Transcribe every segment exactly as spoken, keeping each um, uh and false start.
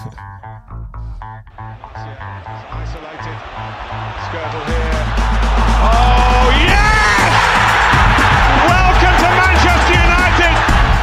Isolated. Skirtle here. Oh yes! Welcome to Manchester United!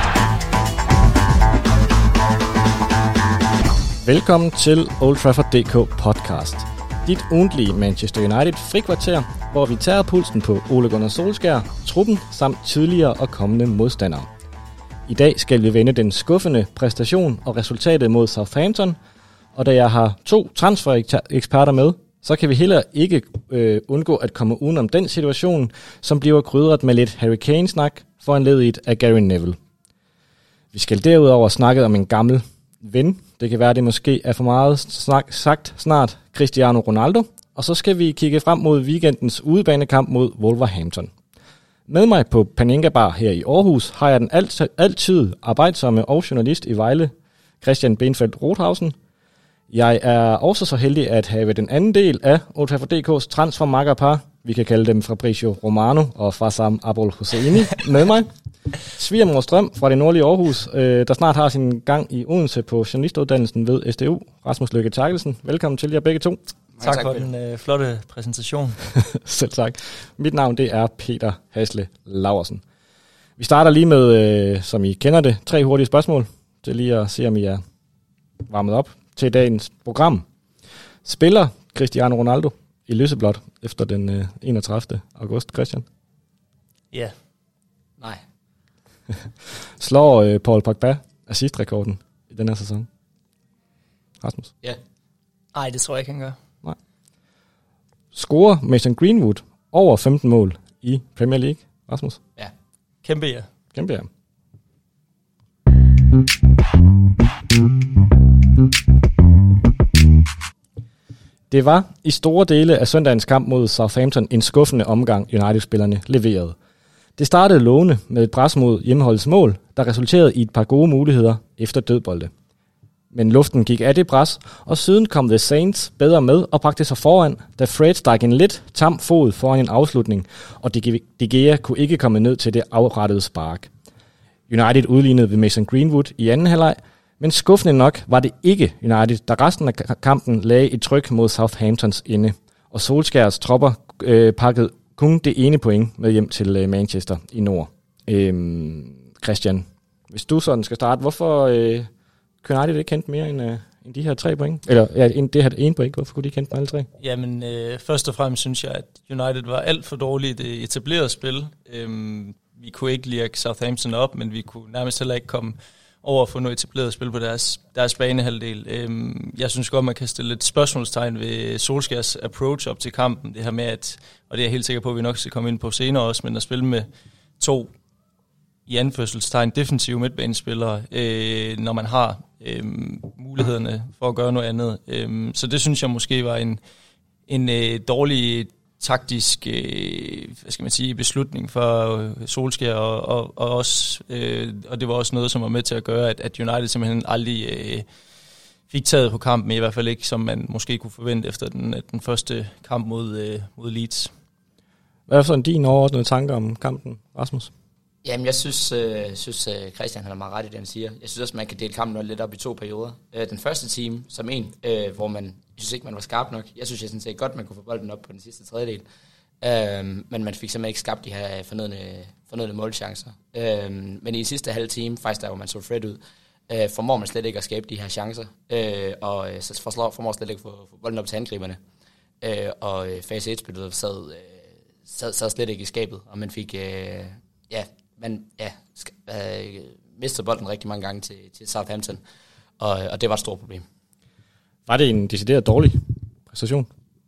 Velkommen til Old Trafford punktum d k podcast. Dit ugentlige Manchester United frikvarter, hvor vi tager pulsen på Ole Gunnar Solskjær, truppen samt tidligere og kommende modstandere. I dag skal vi vende den skuffende præstation og resultatet mod Southampton, og da jeg har to transfer-eksperter med, så kan vi heller ikke øh, undgå at komme udenom den situation, som bliver krydret med lidt Harry Kane-snak foranlediget af Gary Neville. Vi skal derudover snakke om en gammel ven. Det kan være, det måske er for meget snak, sagt snart Cristiano Ronaldo. Og så skal vi kigge frem mod weekendens udebanekamp mod Wolverhampton. Med mig på Panenka Bar her i Aarhus har jeg den alt, altid arbejdsomme og journalist i Vejle, Christian Benfeldt Rothausen. Jeg er også så heldig at have den anden del af Old Trafford punktum d k's transfermakkerpar. Vi kan kalde dem Fabrizio Romano og Farsam Abol Hosseini med mig. Svigermor Strøm fra det nordlige Aarhus, øh, der snart har sin gang i Odense på journalistuddannelsen ved S D U. Rasmus Lykke Terkelsen, velkommen til jer begge to. Tak, tak for den øh, flotte præsentation. Selv tak. Mit navn det er Peter Hasle Laursen. Vi starter lige med, øh, som I kender det, tre hurtige spørgsmål til lige at se, om I er varmet op til dagens program. Spiller Cristiano Ronaldo i lyseblåt efter den øh, enogtredivte august, Christian? Ja. Yeah. Nej. Slår øh, Paul Pogba assist-rekorden i den her sæson? Rasmus? Ja. Yeah. Nej, det tror jeg ikke, han gør. Nej. Scorer Mason Greenwood over femten mål i Premier League? Rasmus? Ja. Kæmpe ja. Kæmpe ja. Det var i store dele af søndagens kamp mod Southampton en skuffende omgang, United-spillerne leverede. Det startede lovende med et pres mod hjemmeholdets mål, der resulterede i et par gode muligheder efter dødbolde. Men luften gik af det pres, og siden kom The Saints bedre med og bragte sig foran, da Fred stak en lidt tam fod foran en afslutning, og De Gea kunne ikke komme ned til det afrettede spark. United udlignede ved Mason Greenwood i anden halvleg, men skuffende nok var det ikke United, der resten af kampen lagde et tryk mod Southamptons ende, og Solskjærs tropper øh, pakkede kun det ene point med hjem til øh, Manchester i nord. Øhm, Christian, hvis du sådan skal starte, hvorfor øh, kunne United ikke hente mere end, øh, end de her tre point? Eller ja, end det her ene point, hvorfor kunne de ikke hente alle tre? Jamen, øh, først og fremmest synes jeg, at United var alt for dårligt i det etablerede spil. Øhm, vi kunne ikke lirke Southampton op, men vi kunne nærmest heller ikke komme over at få noget etableret spil på deres, deres banehalvdel. Øhm, jeg synes godt, man kan stille et spørgsmålstegn ved Solskjærs approach op til kampen. Det her med, at, og det er jeg helt sikker på, at vi nok skal komme ind på senere også, men at spille med to i anførselstegn defensive midtbanespillere, øh, når man har øh, mulighederne for at gøre noget andet. Øh, så det synes jeg måske var en, en øh, dårlig taktisk øh, hvad skal man sige, beslutning for Solskjær, og, og, og, også, øh, og det var også noget, som var med til at gøre, at, at United simpelthen aldrig øh, fik taget på kampen, i hvert fald ikke, som man måske kunne forvente efter den, den første kamp mod, øh, mod Leeds. Hvad er sådan din overordnede tanker om kampen, Rasmus? Jamen, jeg synes, øh, synes øh, Christian han er meget ret i det, han siger. Jeg synes også, man kan dele kampen lidt op i to perioder. Øh, den første time, som en, øh, hvor man, jeg synes ikke, man var skarp nok. Jeg synes, jeg sådan set godt, man kunne få bolden op på den sidste tredjedel. Øh, men man fik simpelthen ikke skabt de her fornødne, fornødne målchancer. Øh, men i sidste halve time, faktisk der, hvor man så Fred ud, øh, formår man slet ikke at skabe de her chancer. Øh, og øh, så forslår, formår slet ikke at få, få bolden op til angriberne. Øh, og øh, fase et-spillet sad, øh, sad, sad slet ikke i skabet, og man fik... Øh, ja, men ja, øh, mistede bolden rigtig mange gange til, til Southampton, og, og det var et stort problem. Var det en decideret dårlig præstation?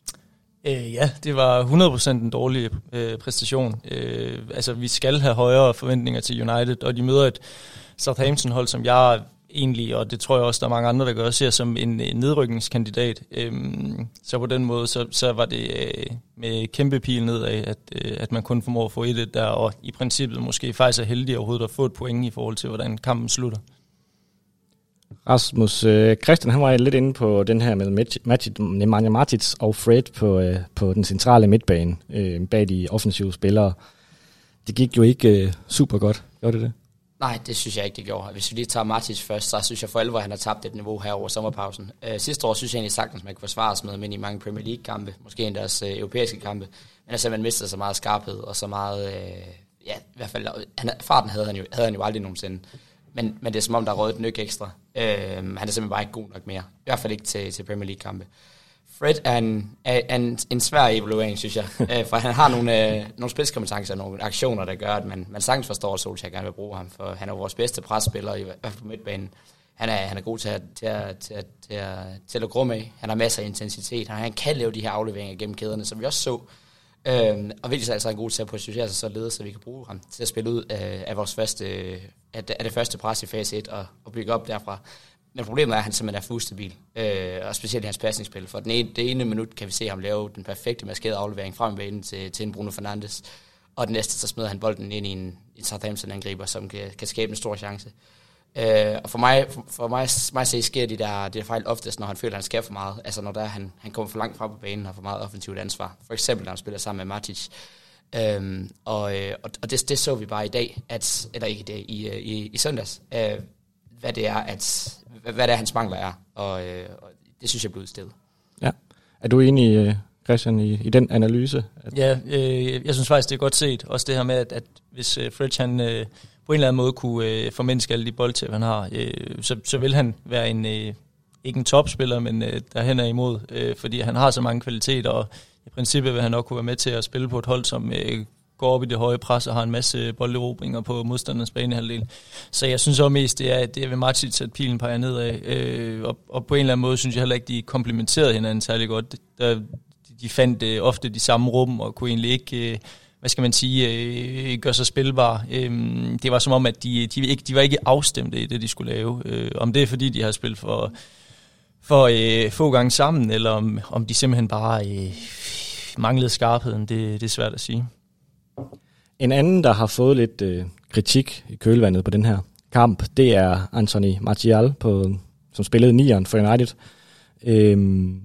Øh, ja, det var hundrede procent en dårlig øh, præstation. Øh, altså, vi skal have højere forventninger til United, og de møder et Southampton-hold, som jeg egentlig, og det tror jeg også, der er mange andre, der gør, ser som en, en nedrykningskandidat. Øhm, så på den måde, så, så var det øh, med kæmpe pil nedad, at, øh, at man kun formår at få et der, og i princippet måske faktisk er heldig overhovedet at få et point i forhold til, hvordan kampen slutter. Rasmus, øh, Christian, han var lidt inde på den her med Nemanja Matic og Fred på, øh, på den centrale midtbane øh, bag de offensive spillere. Det gik jo ikke øh, super godt, gjorde det det? Nej, det synes jeg ikke, det gjorde. Hvis vi lige tager Matic først, så synes jeg for alvor, at han har tabt et niveau her over sommerpausen. Øh, sidste år synes jeg egentlig sagtens, man kan forsvare sig med, men i mange Premier League-kampe, måske endda deres øh, europæiske kampe, men altså man mistede så meget skarphed og så meget, øh, ja, i hvert fald, han, farten havde han, jo, havde han jo aldrig nogensinde. Men, men det er som om, der er røget et nyk ekstra. Øh, han er simpelthen bare ikke god nok mere. I hvert fald ikke til, til Premier League-kampe. Fred er en, er en, en svær evaluering, synes jeg. øh, for han har nogle, øh, nogle spidskompetencer, nogle aktioner, der gør, at man, man sagtens forstår, at Solskjaer gerne vil bruge ham. For han er vores bedste presspiller, i hvert fald på midtbanen. Han er, han er god til at, til, at, til, at, til, at, til at grumme af. Han har masser af intensitet. Han, han kan lave de her afleveringer gennem kæderne, som vi også så. Øh, og virkelig så er altså god til at positionere sig således, så vi kan bruge ham til at spille ud af, af, vores første, af, af det første pres i fase et og, og bygge op derfra. Men problemet er, at han simpelthen er fuldstabil, øh, og specielt i hans pasningsspil. For den ene, det ene minut kan vi se ham lave den perfekte maskerede aflevering frem i banen til, til en Bruno Fernandes, og den næste, så smider han bolden ind i en, en Southampton-angriber, som kan, kan skabe en stor chance. Øh, og for mig, for, for mig, mig se, sker de der, de der fejl oftest, når han føler, at han skal for meget. Altså når der, han, han kommer for langt fra på banen og har for meget offensivt ansvar. For eksempel, når han spiller sammen med Matic. Øh, og og det, det så vi bare i dag, at, eller ikke i dag, i, i, i søndags, øh, hvad det er, at hvad det er, hans mangler er, og, øh, og det synes jeg blev udstedet. Ja. Er du enig, Christian, i, i den analyse? At ja, øh, jeg synes faktisk, det er godt set. Også det her med, at, at hvis øh, Fred, han øh, på en eller anden måde kunne øh, formindske alle de boldtab, han har, øh, så, så vil han være en, øh, ikke en topspiller, men øh, derhen er imod, øh, fordi han har så mange kvaliteter, og i princippet vil han nok kunne være med til at spille på et hold, som øh, går op i det høje pres og har en masse bolderobringer på modstanderens banehalvdel. Så jeg synes også mest, det er, det er ved Matic, at pilen peger nedad. Øh, og, og på en eller anden måde synes jeg heller ikke, de komplementerede hinanden særlig godt. Der, de fandt øh, ofte de samme rum og kunne egentlig ikke, øh, hvad skal man sige, øh, gøre sig spilbare. Øh, det var som om, at de, de, ikke, de var ikke afstemte i det, de skulle lave. Øh, om det er, fordi de har spillet for, for øh, få gange sammen, eller om, om de simpelthen bare øh, manglede skarpheden, det, det er svært at sige. En anden, der har fået lidt øh, kritik i kølvandet på den her kamp, det er Anthony Martial, på, som spillede nieren for United. Øhm,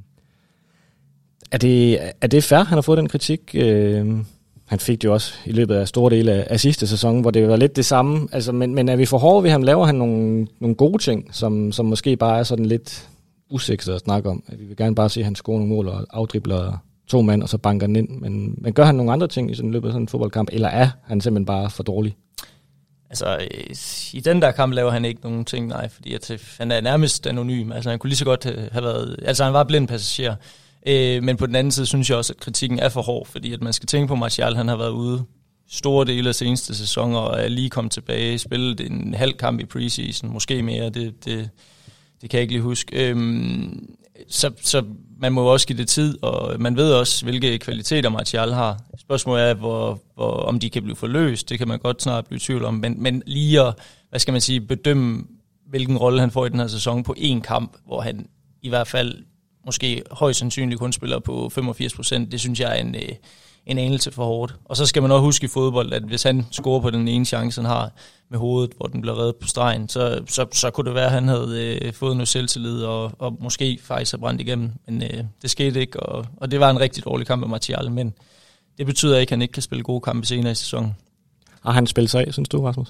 er, det, er det fair, han har fået den kritik? Øhm, han fik det jo også i løbet af store dele af, af sidste sæson, hvor det var lidt det samme. Altså, men, men er vi for hårde ved ham? Laver han nogle, nogle gode ting, som, som måske bare er sådan lidt usikset at snakke om? Vi vil gerne bare se, at han scorer nogle mål og afdribler to mand, og så banker den ind. Men, men gør han nogle andre ting i sådan løbet af sådan en fodboldkamp, eller er han simpelthen bare for dårlig? Altså, i den der kamp laver han ikke nogen ting, nej, fordi at, han er nærmest anonym. Altså, han kunne lige så godt have været... Altså, han var blind passager. Øh, men på den anden side synes jeg også, at kritikken er for hård, fordi at man skal tænke på, Martial, han har været ude store dele af seneste sæsoner, og er lige kommet tilbage, spillet en halv kamp i preseason, måske mere, det, det, det kan jeg ikke lige huske. Øhm, så, så man må også give det tid, og man ved også, hvilke kvaliteter Martial har. Spørgsmålet er, hvor, hvor, om de kan blive forløst, det kan man godt snart blive i tvivl om, men, men lige at, hvad skal man sige, bedømme, hvilken rolle han får i den her sæson på én kamp, hvor han i hvert fald måske højst sandsynligt kun spiller på femogfirs procent, det synes jeg er en, en anelse for hårdt. Og så skal man også huske i fodbold, at hvis han scorer på den ene chance, han har med hovedet, hvor den bliver reddet på stregen, så, så, så kunne det være, at han havde øh, fået noget selvtillid, og, og måske faktisk har brændt igennem. Men øh, det skete ikke, og, og det var en rigtig dårlig kamp med Martial, men det betyder ikke, at han ikke kan spille gode kampe senere i sæsonen. Har han spillet sig af, synes du, Rasmus?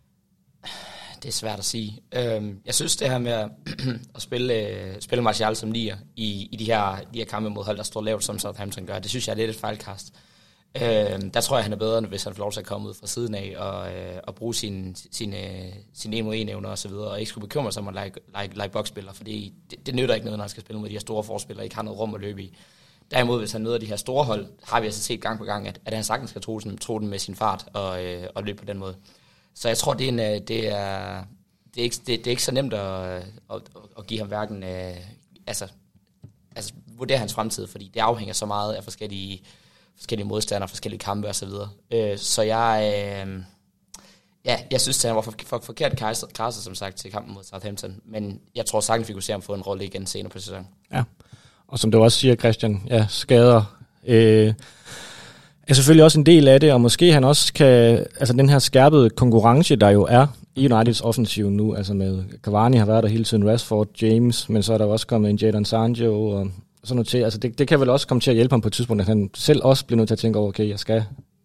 Det er svært at sige. Øhm, jeg synes, det her med at, at spille, spille Martial som nier i, i de, her, de her kampe mod hold, der står lavt, som Southampton gør, det synes jeg er lidt et fejlkast. Øhm, der tror jeg, han er bedre, hvis han får lov til at komme ud fra siden af og, øh, og bruge sine sin, sin en mod en evner og så videre, og ikke skulle bekymre sig om at lege, lege, lege boksspiller, fordi det, det nytter ikke noget, når han skal spille mod de her store forspillere, ikke har noget rum at løbe i. Derimod, hvis han møder de her store hold, har vi altså set gang på gang, at, at han sagtens skal tro den, tro den med sin fart og, øh, og løbe på den måde. Så jeg tror, det er, en, det er, det er, ikke, det, det er ikke så nemt at, at, at give ham hverken, øh, altså, altså vurdere hans fremtid, fordi det afhænger så meget af forskellige, forskellige modstandere, forskellige kampe osv. Så, øh, så jeg, øh, ja, jeg synes, at han var for, for, forkert kastet, som sagt, til kampen mod Southampton, men jeg tror sagtens, vi kunne se ham få en rolle igen senere på sæsonen. Ja, og som du også siger, Christian, ja, skader øh, er selvfølgelig også en del af det, og måske han også kan, altså den her skærpede konkurrence, der jo er i Uniteds offensiv nu, altså med Cavani har været der hele tiden, Rashford, James, men så er der også kommet en Jadon Sancho og sådan noget til. Altså det, det kan vel også komme til at hjælpe ham på et tidspunkt, at han selv også bliver nødt til at tænke over, okay, jeg skal,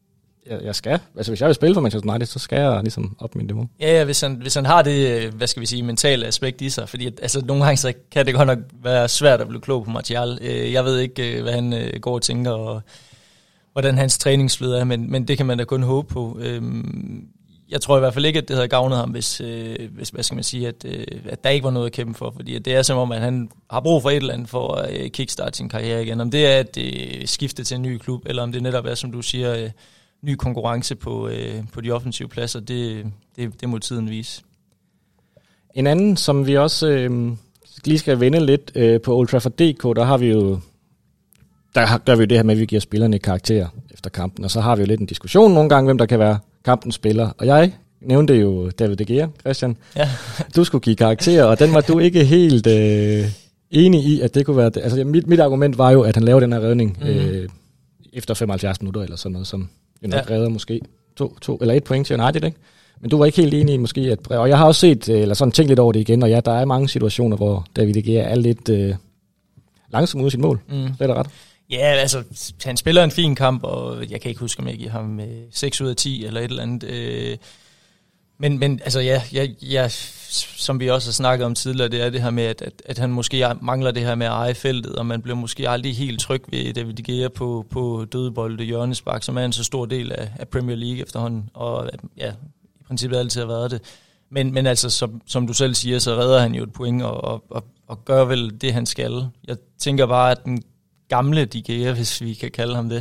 jeg, jeg skal. Altså, hvis jeg vil spille for Manchester United, så skal jeg ligesom op min niveau. Ja, ja hvis, han, hvis han har det, hvad skal vi sige, mentale aspekt i sig. Fordi at, altså, nogle gange så kan det godt nok være svært at blive klog på Martial. Jeg ved ikke, hvad han går og tænker, og hvordan hans træningsfløde er, men, men det kan man da kun håbe på. Jeg tror i hvert fald ikke, at det havde gavnet ham, hvis, hvis hvad skal man sige, at, at der ikke var noget at kæmpe for. Fordi det er som om, at han har brug for et eller andet for at kickstarte sin karriere igen. Om det er at skifte til en ny klub, eller om det netop er, som du siger, ny konkurrence på, på de offensive pladser, det, det, det må tiden vise. En anden, som vi også øh, lige skal vende lidt øh, på Old Trafford punktum d k, der har vi jo der gør vi jo det her med, at vi giver spillerne karakterer efter kampen, og så har vi jo lidt en diskussion nogle gange, hvem der kan være kampens spiller. Og jeg nævnte jo David De Gea, Christian. Ja. Du skulle give karakterer, og den var du ikke helt øh, enig i, at det kunne være det. Altså mit, mit argument var jo, at han lavede den her redning mm. øh, efter femoghalvfjerds minutter, eller sådan noget, som jo nok ja. redder måske to, to eller et point til United, ikke? Men du var ikke helt enig i måske, at... Og jeg har også set, eller sådan tænkt lidt over det igen, og ja, der er mange situationer, hvor David De Gea er lidt øh, langsom ud af sit mål. Mm. Det er da ret. Ja, altså, han spiller en fin kamp, og jeg kan ikke huske, om jeg giver ham seks ud af ti eller et eller andet. Men, men altså, ja, jeg, jeg, som vi også har snakket om tidligere, det er det her med, at, at, at han måske mangler det her med at eje feltet, og man bliver måske aldrig helt tryg ved David De Gea på, på dødbolde, hjørnespark, som er en så stor del af, af Premier League efterhånden, og ja, i princippet altid har været det. Men, men altså, som, som du selv siger, så redder han jo et point, og, og, og, og gør vel det, han skal. Jeg tænker bare, at den gamle De Gea, hvis vi kan kalde ham det,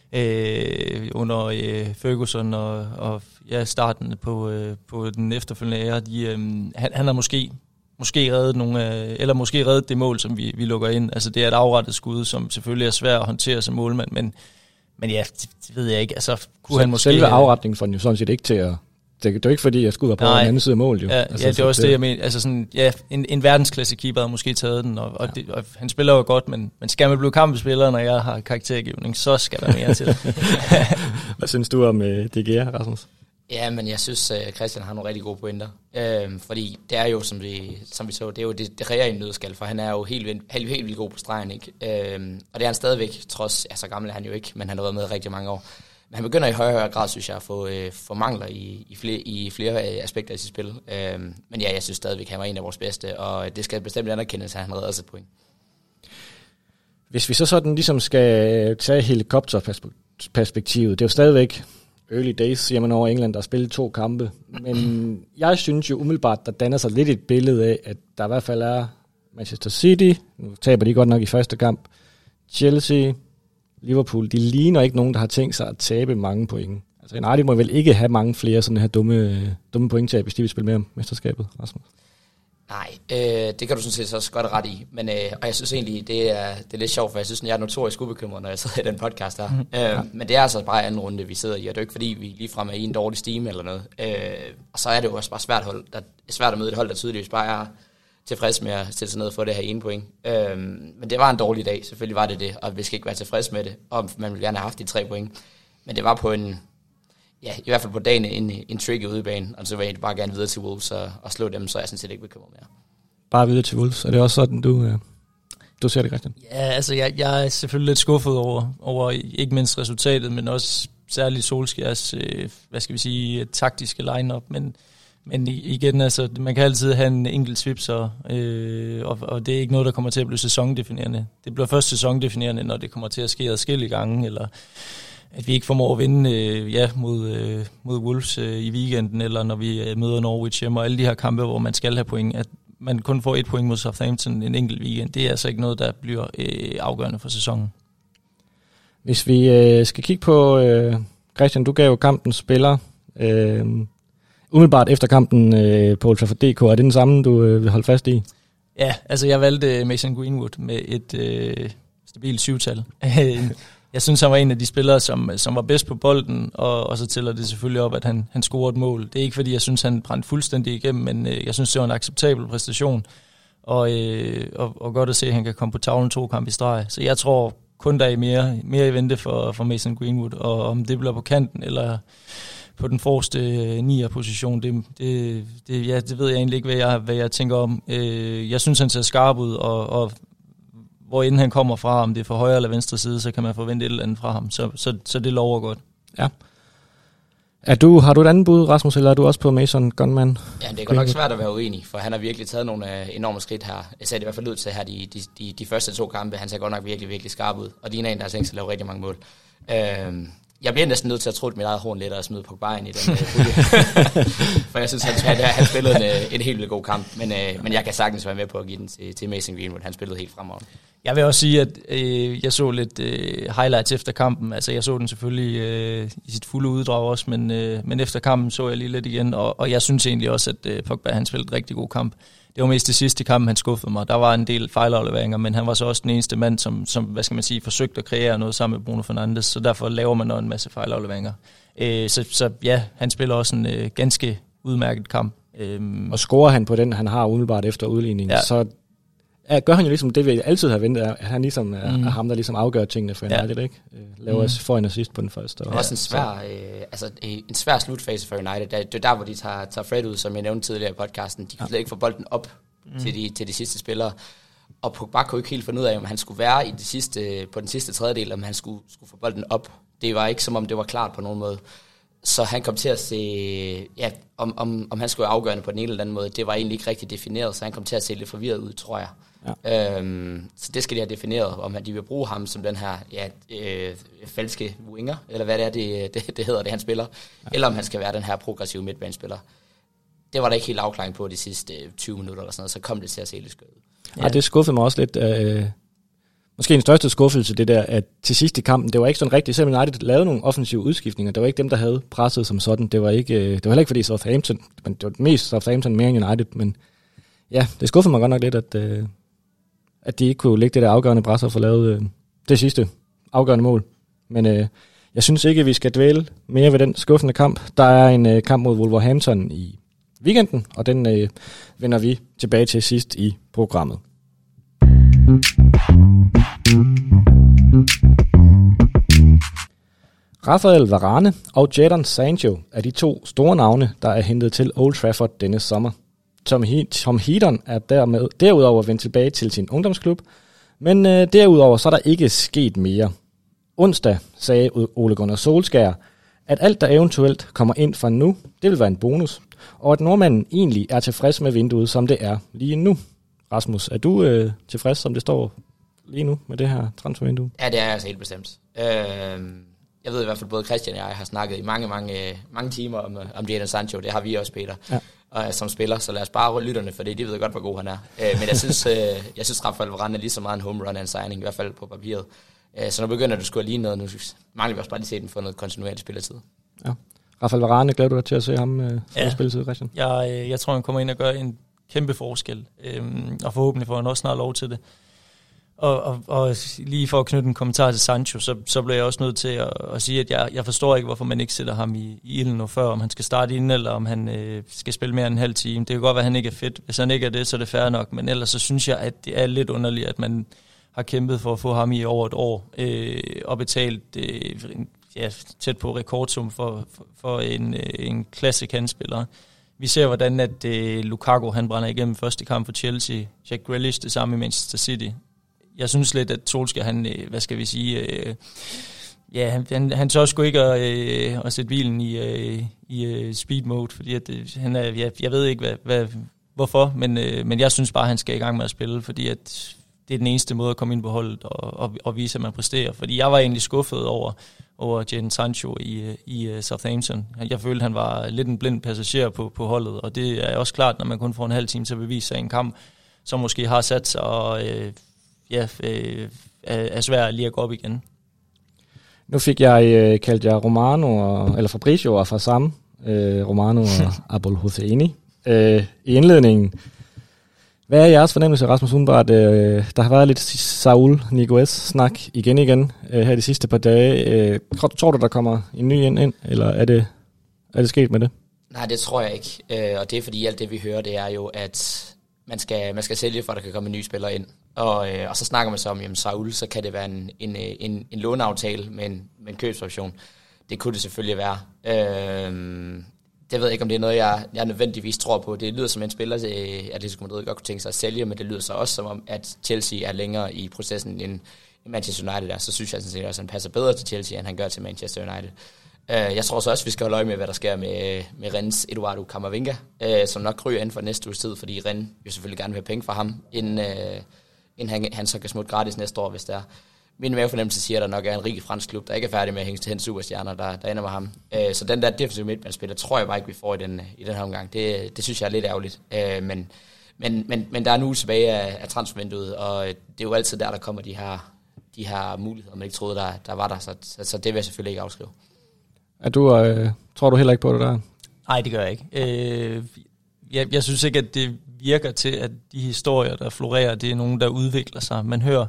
øh, under øh, Ferguson og, og ja, starten på, øh, på den efterfølgende ære, de, øh, han, han har måske, måske reddet nogle, øh, eller måske reddet det mål, som vi, vi lukker ind. Altså det er et afrettet skud, som selvfølgelig er svært at håndtere som målmand, men, men ja, det, det ved jeg ikke. Altså, kunne så han måske, selve afretningen får den jo sådan set ikke til at... Det, det er jo ikke fordi, jeg skulle være på nej, den anden side af målet. Jo. Ja, altså, ja, det er også det, det, jeg mener. Altså sådan, ja, en, en verdensklasse keeper har måske taget den, og, og, ja. det, og han spiller jo godt, men, men skal man blive kampspiller, når jeg har karaktergivning, så skal der mere til. Hvad synes du om uh, De Gea, Rasmus? Ja, men jeg synes, uh, Christian har nogle rigtig gode pointer. Uh, fordi det er jo, som vi, som vi så, det er jo det, det reelle nødskal, for han er jo helt, helt, helt, helt vildt god på stregen, ikke? Uh, og det er han stadigvæk, trods, ja, så gammel er han jo ikke, men han har været med rigtig mange år. Men han begynder i højere, højere grad, synes jeg, at få, øh, få mangler i, i, flere, i flere aspekter af sit spil. Øh, men ja, jeg synes stadigvæk, at han var en af vores bedste, og det skal bestemt anerkendes, at han redder sig et point. Hvis vi så sådan ligesom skal tage helikopterperspektivet, det er jo stadigvæk early days, siger man over England, der har spillet to kampe. Men jeg synes jo umiddelbart, der danner sig lidt et billede af, at der i hvert fald er Manchester City, nu taber de godt nok i første kamp, Chelsea, Liverpool, de ligner ikke nogen, der har tænkt sig at tabe mange point. Altså United må vel ikke have mange flere sådan her dumme, dumme pointtab, hvis de vil spille med om mesterskabet, Rasmus? Nej, øh, det kan du sådan set også godt ret i. Men, øh, og jeg synes egentlig, det er, det er lidt sjovt, for jeg synes, jeg er notorisk ubekymret, når jeg sidder i den podcast her. Mm. Øh, ja. Men det er altså bare anden runde, vi sidder i, og det er jo ikke fordi, vi ligefrem er i en dårlig stime eller noget. Øh, og så er det jo også bare svært, hold, der, er svært at møde et hold, der tydeligvis bare er tilfreds med at sætte sig ned og få det her ene point. Øhm, men det var en dårlig dag, selvfølgelig var det det, og vi skal ikke være tilfreds med det, og man ville gerne have haft de tre point. Men det var på en, ja, i hvert fald på dagen en, en tricky udebane, og så vil jeg bare gerne videre til Wolves og, og slå dem, så er jeg sådan set ikke bekymret mere. Bare videre til Wolves, er det også sådan, du, øh, du ser det, Christian? Ja, altså jeg, jeg er selvfølgelig lidt skuffet over, over ikke mindst resultatet, men også særligt Solskjærs, øh, hvad skal vi sige, taktiske line-up, men Men igen, altså, man kan altid have en enkelt svipser, øh, og, og det er ikke noget, der kommer til at blive sæsondefinerende. Det bliver først sæsondefinerende, når det kommer til at ske adskillige gange, eller at vi ikke formår at vinde øh, ja, mod, øh, mod Wolves øh, i weekenden, eller når vi øh, møder Norwich hjemme, og alle de her kampe, hvor man skal have point. At man kun får et point mod Southampton en enkelt weekend, det er altså ikke noget, der bliver øh, afgørende for sæsonen. Hvis vi øh, skal kigge på, øh, Christian, du gav jo kampens spiller, øh, umiddelbart efter kampen øh, på Old Trafford punktum d k, er det den samme, du øh, vil holde fast i? Ja, altså jeg valgte Mason Greenwood med et øh, stabilt syvtal. Jeg synes, han var en af de spillere, som, som var bedst på bolden, og, og så tæller det selvfølgelig op, at han, han scorede et mål. Det er ikke, fordi jeg synes, han brændte fuldstændig igennem, men øh, jeg synes, det var en acceptabel præstation, og, øh, og, og godt at se, at han kan komme på tavlen to kampe i streg. Så jeg tror kun, der er mere, mere i vente for, for Mason Greenwood, og om det bliver på kanten, eller på den forreste nier-position, det, det, det, ja, det ved jeg egentlig ikke, hvad jeg, hvad jeg tænker om. Øh, jeg synes, han ser skarp ud, og, og hvor inden han kommer fra, om det er fra højre eller venstre side, så kan man forvente et eller andet fra ham. Så, så, så det lover godt. Ja. Er du, har du et andet bud, Rasmus, eller er du også på Mason Gunman? Ja, det er godt nok svært at være uenig, for han har virkelig taget nogle enorme skridt her. Jeg ser det i hvert fald ud til her de, de, de, de første to kampe. Han ser godt nok virkelig, virkelig skarp ud, og de er en, der har tænkt sig at lave rigtig mange mål. Øhm, jeg bliver næsten nødt til at tro, at mit eget horn lidt og smide Pogba ind i den pulje. For jeg synes, han, han, han spillede en, en helt vildt god kamp, men, øh, men jeg kan sagtens være med på at give den til, til Mason Greenwood. Han spillede helt fremragende. Jeg vil også sige, at øh, jeg så lidt øh, highlights efter kampen. Altså, jeg så den selvfølgelig øh, i sit fulde uddrag også, men, øh, men efter kampen så jeg lige lidt igen, og, og jeg synes egentlig også, at øh, Pogba, han spillede en rigtig god kamp. Det var mest det sidste kamp, han skuffede mig. Der var en del fejlafleveringer, men han var så også den eneste mand, som, som hvad skal man sige, forsøgte at kreere noget sammen med Bruno Fernandes, så derfor laver man også en masse fejlafleveringer. Øh, så, så ja, han spiller også en øh, ganske udmærket kamp. Øh, og scorer han på den, han har umiddelbart efter udligningen, ja. så ja, gør han jo ligesom det, vi altid har ventet, at han ligesom er, mm. er ham, der ligesom afgør tingene for United, ja. ikke? Laver mm. for en assist på den første. Det er også en svær, øh, altså, en svær slutfase for United. Det er der, hvor de tager, tager Fred ud, som jeg nævnte tidligere i podcasten. De kan slet ikke få bolden op mm. til, de, til de sidste spillere. Og Pogba kunne ikke helt finde ud af, om han skulle være i det sidste, på den sidste tredjedel, om han skulle, skulle få bolden op. Det var ikke, som om det var klart på nogen måde. Så han kom til at se, ja, om, om, om han skulle være afgørende på den ene eller anden måde. Det var egentlig ikke rigtig defineret, så han kom til at se lidt forvirret ud, tror jeg. Ja. Øhm, så det skal de have defineret, om de vil bruge ham som den her ja, øh, falske winger, eller hvad det er, det, det, det hedder, det han spiller, ja. eller om han skal være den her progressive midtbanespiller. Det var der ikke helt afklaring på de sidste tyve minutter eller sådan noget, så kom det til at se lidt skønt. Ja. ja, det skuffede mig også lidt. Øh, måske en største skuffelse, det der, at til sidst i kampen, det var ikke sådan rigtigt, selvom United lavede nogle offensive udskiftninger, det var ikke dem, der havde presset som sådan, det var, ikke, det var heller ikke fordi Southampton, men det var mest Southampton mere end United, men ja, det skuffede mig godt nok lidt, at øh, at de ikke kunne lægge det der afgørende pres og få lavet øh, det sidste afgørende mål. Men øh, jeg synes ikke, at vi skal dvæle mere ved den skuffende kamp. Der er en øh, kamp mod Wolverhampton i weekenden, og den øh, vender vi tilbage til sidst i programmet. Rafael Varane og Jadon Sancho er de to store navne, der er hentet til Old Trafford denne sommer. Tom, He- Tom Heaton er dermed, derudover vendt tilbage til sin ungdomsklub, men øh, derudover så er der ikke sket mere. Onsdag sagde Ole Gunnar Solskjær, at alt der eventuelt kommer ind fra nu, det vil være en bonus, og at nordmanden egentlig er tilfreds med vinduet, som det er lige nu. Rasmus, er du øh, tilfreds, som det står lige nu med det her transfervindue? Ja, det er jeg altså helt bestemt. Øh, jeg ved i hvert fald, både Christian og jeg har snakket i mange, mange, mange timer om, om Jadon Sancho. Det har vi også, Peter. Ja. Og som spiller, så lad os bare røre lytterne, for det, de ved godt, hvor god han er. Øh, men jeg synes, øh, jeg synes Rafael Varane er lige så meget en home run and signing, i hvert fald på papiret. Øh, så nu begynder du sgu lige noget, nu mangler vi også bare lige se den for noget kontinuerligt spilletid. Ja. Rafael Varane, glæder du dig til at se ham øh, for ja. spilletid, Christian? Jeg, jeg tror, han kommer ind og gør en kæmpe forskel, øh, og forhåbentlig får han også snart lov til det. Og, og, og lige for at knytte en kommentar til Sancho, så, så bliver jeg også nødt til at, at sige, at jeg, jeg forstår ikke, hvorfor man ikke sætter ham i, i ilden nu før, om han skal starte inden, eller om han øh, skal spille mere end en halv time. Det kan godt være, at han ikke er fedt. Hvis han ikke er det, så er det fair nok, men ellers så synes jeg, at det er lidt underligt, at man har kæmpet for at få ham i over et år, øh, og betalt øh, ja, tæt på rekordsum for, for, for en, øh, en klassikantspiller. Vi ser, hvordan at øh, Lukaku han brænder igennem første kamp for Chelsea, Jack Grealish det samme i Manchester City. Jeg synes lidt, at Solskjaer, han, hvad skal vi sige, øh, ja, han, han, han tør sgu ikke at, øh, at sætte bilen i, øh, i øh, speed mode, fordi at, øh, han er, jeg, jeg ved ikke, hvad, hvad, hvorfor, men, øh, men jeg synes bare, han skal i gang med at spille, fordi at det er den eneste måde at komme ind på holdet og, og, og vise, at man præsterer. Fordi jeg var egentlig skuffet over, over Jadon Sancho i, i Southampton. Jeg følte, han var lidt en blind passager på, på holdet, og det er også klart, når man kun får en halv time til at bevise sig i en kamp, som måske har sat sig og øh, ja, øh, er svært lige at gå op igen. Nu fik jeg øh, kaldt jer Romano, og, eller Fabrizio og fra samme, øh, Romano og Abul Husseini øh, i indledningen. Hvad er jeres fornemmelse, Rasmus Hundbart? Øh, der har været lidt Saul Niguez-snak igen igen øh, her de sidste par dage. Øh, tror du, der kommer en ny ind, ind eller er det, er det sket med det? Nej, det tror jeg ikke. Øh, og det er fordi, alt det vi hører, det er jo, at man skal, man skal sælge, for at der kan komme en ny spiller ind. Og, øh, og så snakker man så om, jamen Saul, så kan det være en, en, en, en låneaftale med en, med en købsoption. Det kunne det selvfølgelig være. Øh, Det ved jeg ikke, om det er noget, jeg, jeg nødvendigvis tror på. Det lyder som en spiller, at Atletico Madrid godt kunne tænke sig at sælge, men det lyder så også som om, at Chelsea er længere i processen end Manchester United er. Så synes jeg sådan set også, at han passer bedre til Chelsea, end han gør til Manchester United. Jeg tror så også, vi skal holde øje med, hvad der sker med, med Rennes Eduardo Camavinga, som nok kryger inden for næste uges tid, fordi Rennes jo selvfølgelig gerne vil have penge fra ham, inden, inden han, han så kan smutte gratis næste år, hvis der er. Min mavefornemmelse siger, at der nok er en rig fransk klub, der ikke er færdig med at hænge til hen superstjerner, der, der ender med ham. Så den der defensive midtbanespiller, tror jeg bare ikke, vi får i den, i den her omgang. Det, det synes jeg er lidt ærgerligt. Men, men, men, men der er nu tilbage af, af transfervinduet, og det er jo altid der, der kommer de her, de her muligheder, man ikke troede, der, der var der. Så, så, så det vil jeg selvfølgelig ikke afskrive. Er du, øh, tror du heller ikke på det der? Nej, det gør jeg ikke. Øh, jeg, jeg synes ikke, at det virker til, at de historier, der florerer, det er nogen, der udvikler sig. Man hører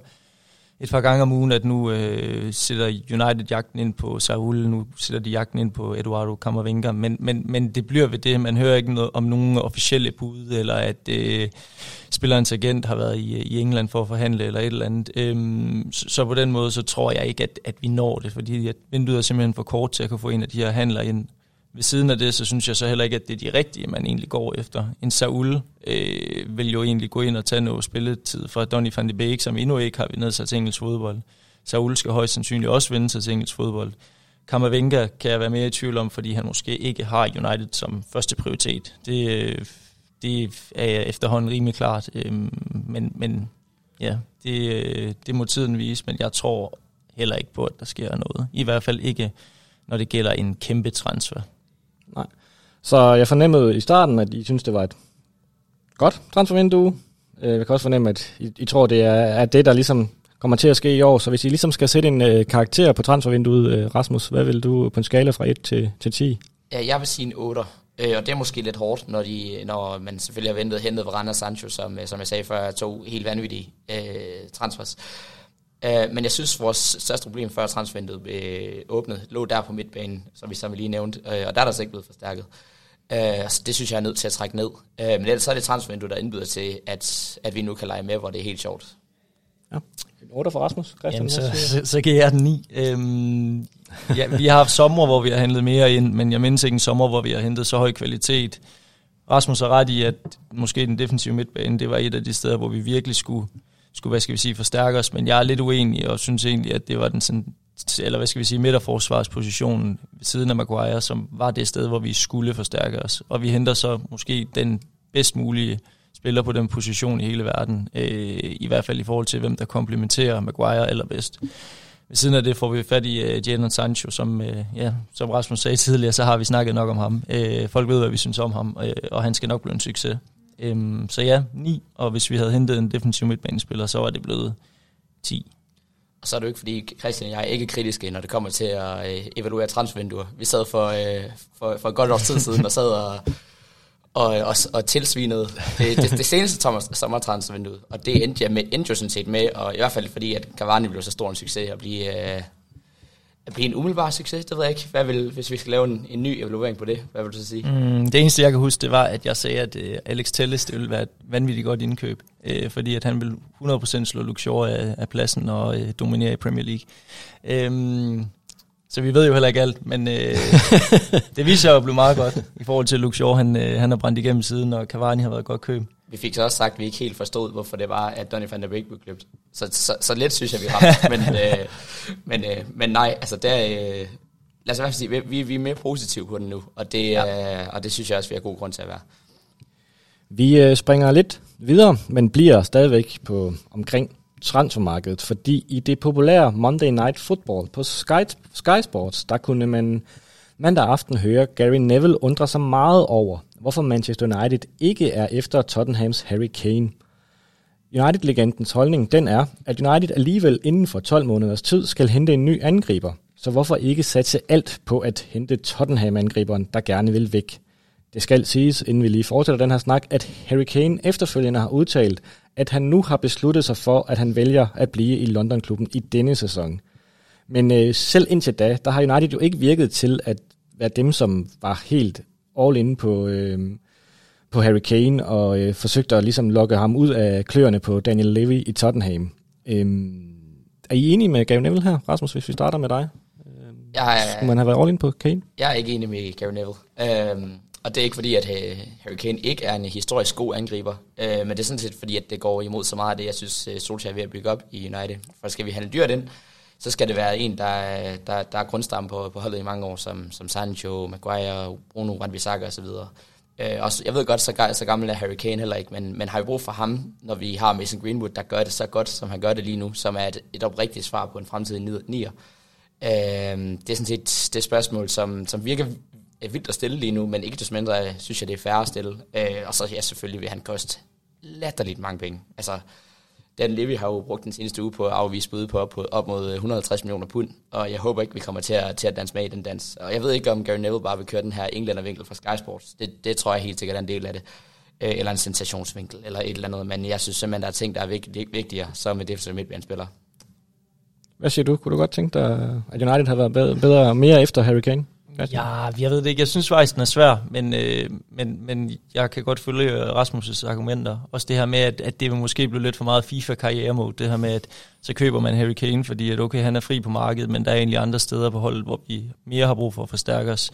et par gange om ugen, at nu øh, sætter United jagten ind på Saul, nu sætter de jagten ind på Eduardo Camavinga, men, men, men det bliver ved det. Man hører ikke noget om nogen officielle bud, eller at øh, spillerens agent har været i, i England for at forhandle, eller et eller andet. Øhm, så, så på den måde, så tror jeg ikke, at, at vi når det, fordi at vinduet er simpelthen for kort til at kunne få en af de her handler ind. Ved siden af det, så synes jeg så heller ikke, at det er de rigtige, man egentlig går efter. En Saul øh, vil jo egentlig gå ind og tage noget spilletid fra Donny van de Beek, som endnu ikke har vundet sig til engelsk fodbold. Saul skal højst sandsynligt også vinde sig til engelsk fodbold. Camavinga kan jeg være mere i tvivl om, fordi han måske ikke har United som første prioritet. Det, det er efterhånden rimelig klart, men, men ja, det, det må tiden vise, men jeg tror heller ikke på, at der sker noget. I hvert fald ikke, når det gælder en kæmpe transfer. Nej. Så jeg fornemmede i starten, at I synes, det var et godt transfervindue. Jeg kan også fornemme, at I, I tror, det er, er det, der ligesom kommer til at ske i år. Så hvis I ligesom skal sætte en uh, karakter på transfervinduet, uh, Rasmus, hvad vil du på en skala fra et til, til ti? Ja, jeg vil sige en otter. Øh, og det er måske lidt hårdt, når, de, når man selvfølgelig har ventet og hentet Varane og Sancho, som, som jeg sagde før, to helt vanvittige øh, transfers. Uh, men jeg synes, vores største problem før transfervinduet blev åbnet, lå der på midtbanen, som vi som vi lige nævnte, uh, og der er der så ikke blevet forstærket. Uh, så det synes jeg er nødt til at trække ned. Uh, men ellers så er det transfervinduet, der indbyder til, at, at vi nu kan lege med, hvor det er helt sjovt. Ja. En otter for Rasmus. Jamen, så, så, så giver jeg den ni. Øhm, ja, vi har haft sommer, hvor vi har hentet mere ind, men jeg mindes ikke en sommer, hvor vi har hentet så høj kvalitet. Rasmus har ret i, at måske den defensive midtbane, det var et af de steder, hvor vi virkelig skulle skulle, hvad skal vi sige, forstærke os, men jeg er lidt uenig, og synes egentlig, at det var den sådan, eller hvad skal vi sige, midterforsvarspositionen ved siden af Maguire, som var det sted, hvor vi skulle forstærke os. Og vi henter så måske den bedst mulige spiller på den position i hele verden, øh, i hvert fald i forhold til, hvem der komplementerer Maguire allerbedst. Ved siden af det får vi fat i uh, Jadon Sancho, som, uh, ja, som Rasmus sagde tidligere, så har vi snakket nok om ham. Uh, folk ved, hvad vi synes om ham, uh, og han skal nok blive en succes. Um, så ja, ni, og hvis vi havde hentet en defensiv midtbanespiller, så var det blevet ti. Og så er det jo ikke, fordi Christian og jeg er ikke kritiske, når det kommer til at øh, evaluere transfervinduer. Vi sad for, øh, for, for et godt års tid siden og sad og, og, og, og tilsvinede det, det, det seneste sommertransfervindue. Og det endte jeg med, endte jo sådan set med, og i hvert fald fordi, at Cavani blev så stor en succes, at blive, øh, at blive en umiddelbar succes, det ved jeg ikke. Hvad vil, hvis vi skal lave en, en ny evaluering på det, hvad vil du så sige? Mm, det eneste, jeg kan huske, det var, at jeg sagde, at uh, Alex Telles, det ville være et vanvittigt godt indkøb, øh, fordi at han ville hundrede procent slå Luke Shaw af, af pladsen og øh, dominere i Premier League. Øhm, så vi ved jo heller ikke alt, men øh, det viser sig jo at blive meget godt i forhold til Luke Shaw. Han, øh, han har brændt igennem siden, og Cavani har været et godt køb. Vi fik så også sagt, at vi ikke helt forstod, hvorfor det var, at Donny van de Beek blev købt. Så, så, så lidt synes jeg, vi ramte. men, øh, men, øh, men nej, altså der, øh, lad os i hvert fald sige, vi, vi er mere positive på den nu, og det, ja. øh, og det synes jeg også, vi har god grund til at være. Vi øh, springer lidt videre, men bliver stadigvæk på omkring transfermarkedet, fordi i det populære Monday Night Football på Sky, Sky Sports, der kunne man mandag aften høre Gary Neville undre sig meget over, hvorfor Manchester United ikke er efter Tottenhams Harry Kane. United-legendens holdning, den er, at United alligevel inden for tolv måneders tid skal hente en ny angriber, så hvorfor ikke satse alt på at hente Tottenham-angriberen, der gerne vil væk? Det skal siges, inden vi lige fortsætter den her snak, at Harry Kane efterfølgende har udtalt, at han nu har besluttet sig for, at han vælger at blive i London-klubben i denne sæson. Men øh, selv indtil da, der har United jo ikke virket til at være dem, som var helt all in på, øh, på Harry Kane, og øh, forsøgte at ligesom lokke ham ud af kløerne på Daniel Levy i Tottenham. Øh, er I enige med Gary Neville her, Rasmus, hvis vi starter med dig? Øh, jeg, skulle man have været all in på Kane? Jeg er ikke enig med Gary Neville. Um, og det er ikke fordi, at Harry Kane ikke er en historisk god angriber, uh, men det er sådan set fordi, at det går imod så meget af det, jeg synes, Solskjaer er ved at bygge op i United. For skal vi handle dyrt ind, så skal det være en, der, der, der er grundstamme på, på holdet i mange år, som, som Sancho, Maguire, Bruno, Wan-Bissaka og så videre. Øh, også, jeg ved godt, så, så gammel er Harry Kane heller ikke, men, men har vi brug for ham, når vi har Mason Greenwood, der gør det så godt, som han gør det lige nu, som er et, et oprigtigt svar på en fremtidig nier. Øh, det er sådan set det spørgsmål, som, som virker vildt at stille lige nu, men ikke desto mindre synes jeg, det er fair at stille. Øh, og så ja, selvfølgelig vil han koste latterligt mange penge. Altså, Dan Levy har jo brugt den seneste uge på at afvise bud på op, på op mod et hundrede og halvtreds millioner pund, og jeg håber ikke, vi kommer til at, til at danse med i den dans. Og jeg ved ikke, om Gary Neville bare vil køre den her englændervinkel fra Sky Sports. Det, det tror jeg helt sikkert er en del af det. Øh, eller en sensationsvinkel, eller et eller andet. Men jeg synes simpelthen, der er ting, der er vigt, vigtigere, så med defensive midtbanespillere. Hvad siger du? Kunne du godt tænke dig, at United har været bedre, bedre mere efter Harry Kane? Ja, jeg ved det ikke. Jeg synes faktisk, den er svær, men, øh, men, men jeg kan godt følge Rasmus' argumenter. Også det her med, at, at det vil måske blive lidt for meget FIFA-karriere-mode. Det her med, at så køber man Harry Kane, fordi at okay, han er fri på markedet, men der er egentlig andre steder på holdet, hvor vi mere har brug for at forstærke os.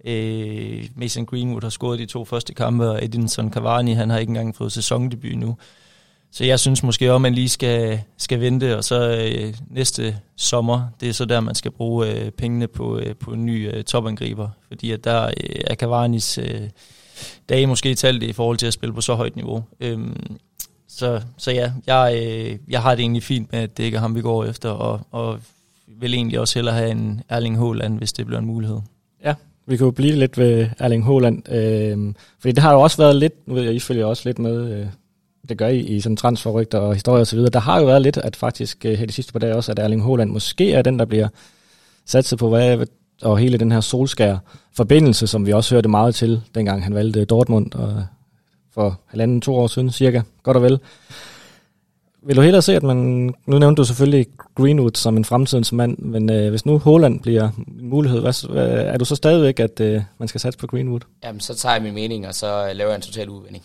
Øh, Mason Greenwood har scoret de to første kampe, og Edinson Cavani, han har ikke engang fået sæsondebut nu. Så jeg synes måske også, at man lige skal, skal vente, og så øh, næste sommer, det er så der, man skal bruge øh, pengene på, øh, på en ny øh, topangriber. Fordi at der øh, er Cavanis øh, dage måske talt i forhold til at spille på så højt niveau. Øhm, så, så ja, jeg, øh, jeg har det egentlig fint med, at det ikke er ham, vi går efter, og, og vil egentlig også hellere have en Erling Haaland, hvis det bliver en mulighed. Ja, vi kan jo blive lidt ved Erling Haaland, øh, fordi det har jo også været lidt, nu ved jeg, I følger også lidt med... Øh det gør I i sådan transferrygter og historier og så videre. Der har jo været lidt, at faktisk her de sidste par dage også, at Erling Haaland måske er den, der bliver satset på, hvad, og hele den her Solskjær-forbindelse, som vi også hørte meget til, dengang han valgte Dortmund, og for halvanden, to år siden cirka, godt og vel. Vil du hellere se, at man, nu nævnte du selvfølgelig Greenwood som en fremtidens mand, men øh, hvis nu Haaland bliver en mulighed, hvad, hvad, er du så stadigvæk, at øh, man skal satse på Greenwood? Jamen, så tager jeg min mening, og så laver jeg en total udvinding.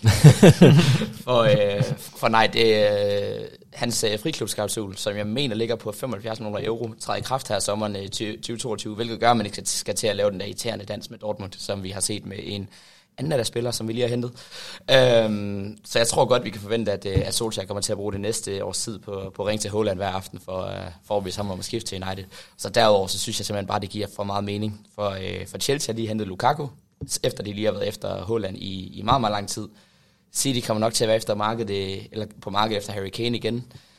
for, øh, for nej, det er øh, hans øh, friklubsklausul, som jeg mener ligger på femoghalvfjerds millioner euro, træder i kraft her sommeren øh, tyve toogtyve, hvilket gør, at man ikke skal til at lave den der irriterende dans med Dortmund, som vi har set med en anden af der spillere, som vi lige har hentet. Øhm, så jeg tror godt, vi kan forvente, at, at Solskjær kommer til at bruge det næste års tid på, på at ringe til Haaland hver aften, for, uh, for at vise ham om at skifte til United. Så derudover, så synes jeg simpelthen bare, det giver for meget mening. For, uh, for Chelsea har lige hentet Lukaku, efter de lige har været efter Haaland i, i meget, meget lang tid. City kommer nok til at være efter markedet, eller på markedet efter Harry Kane igen.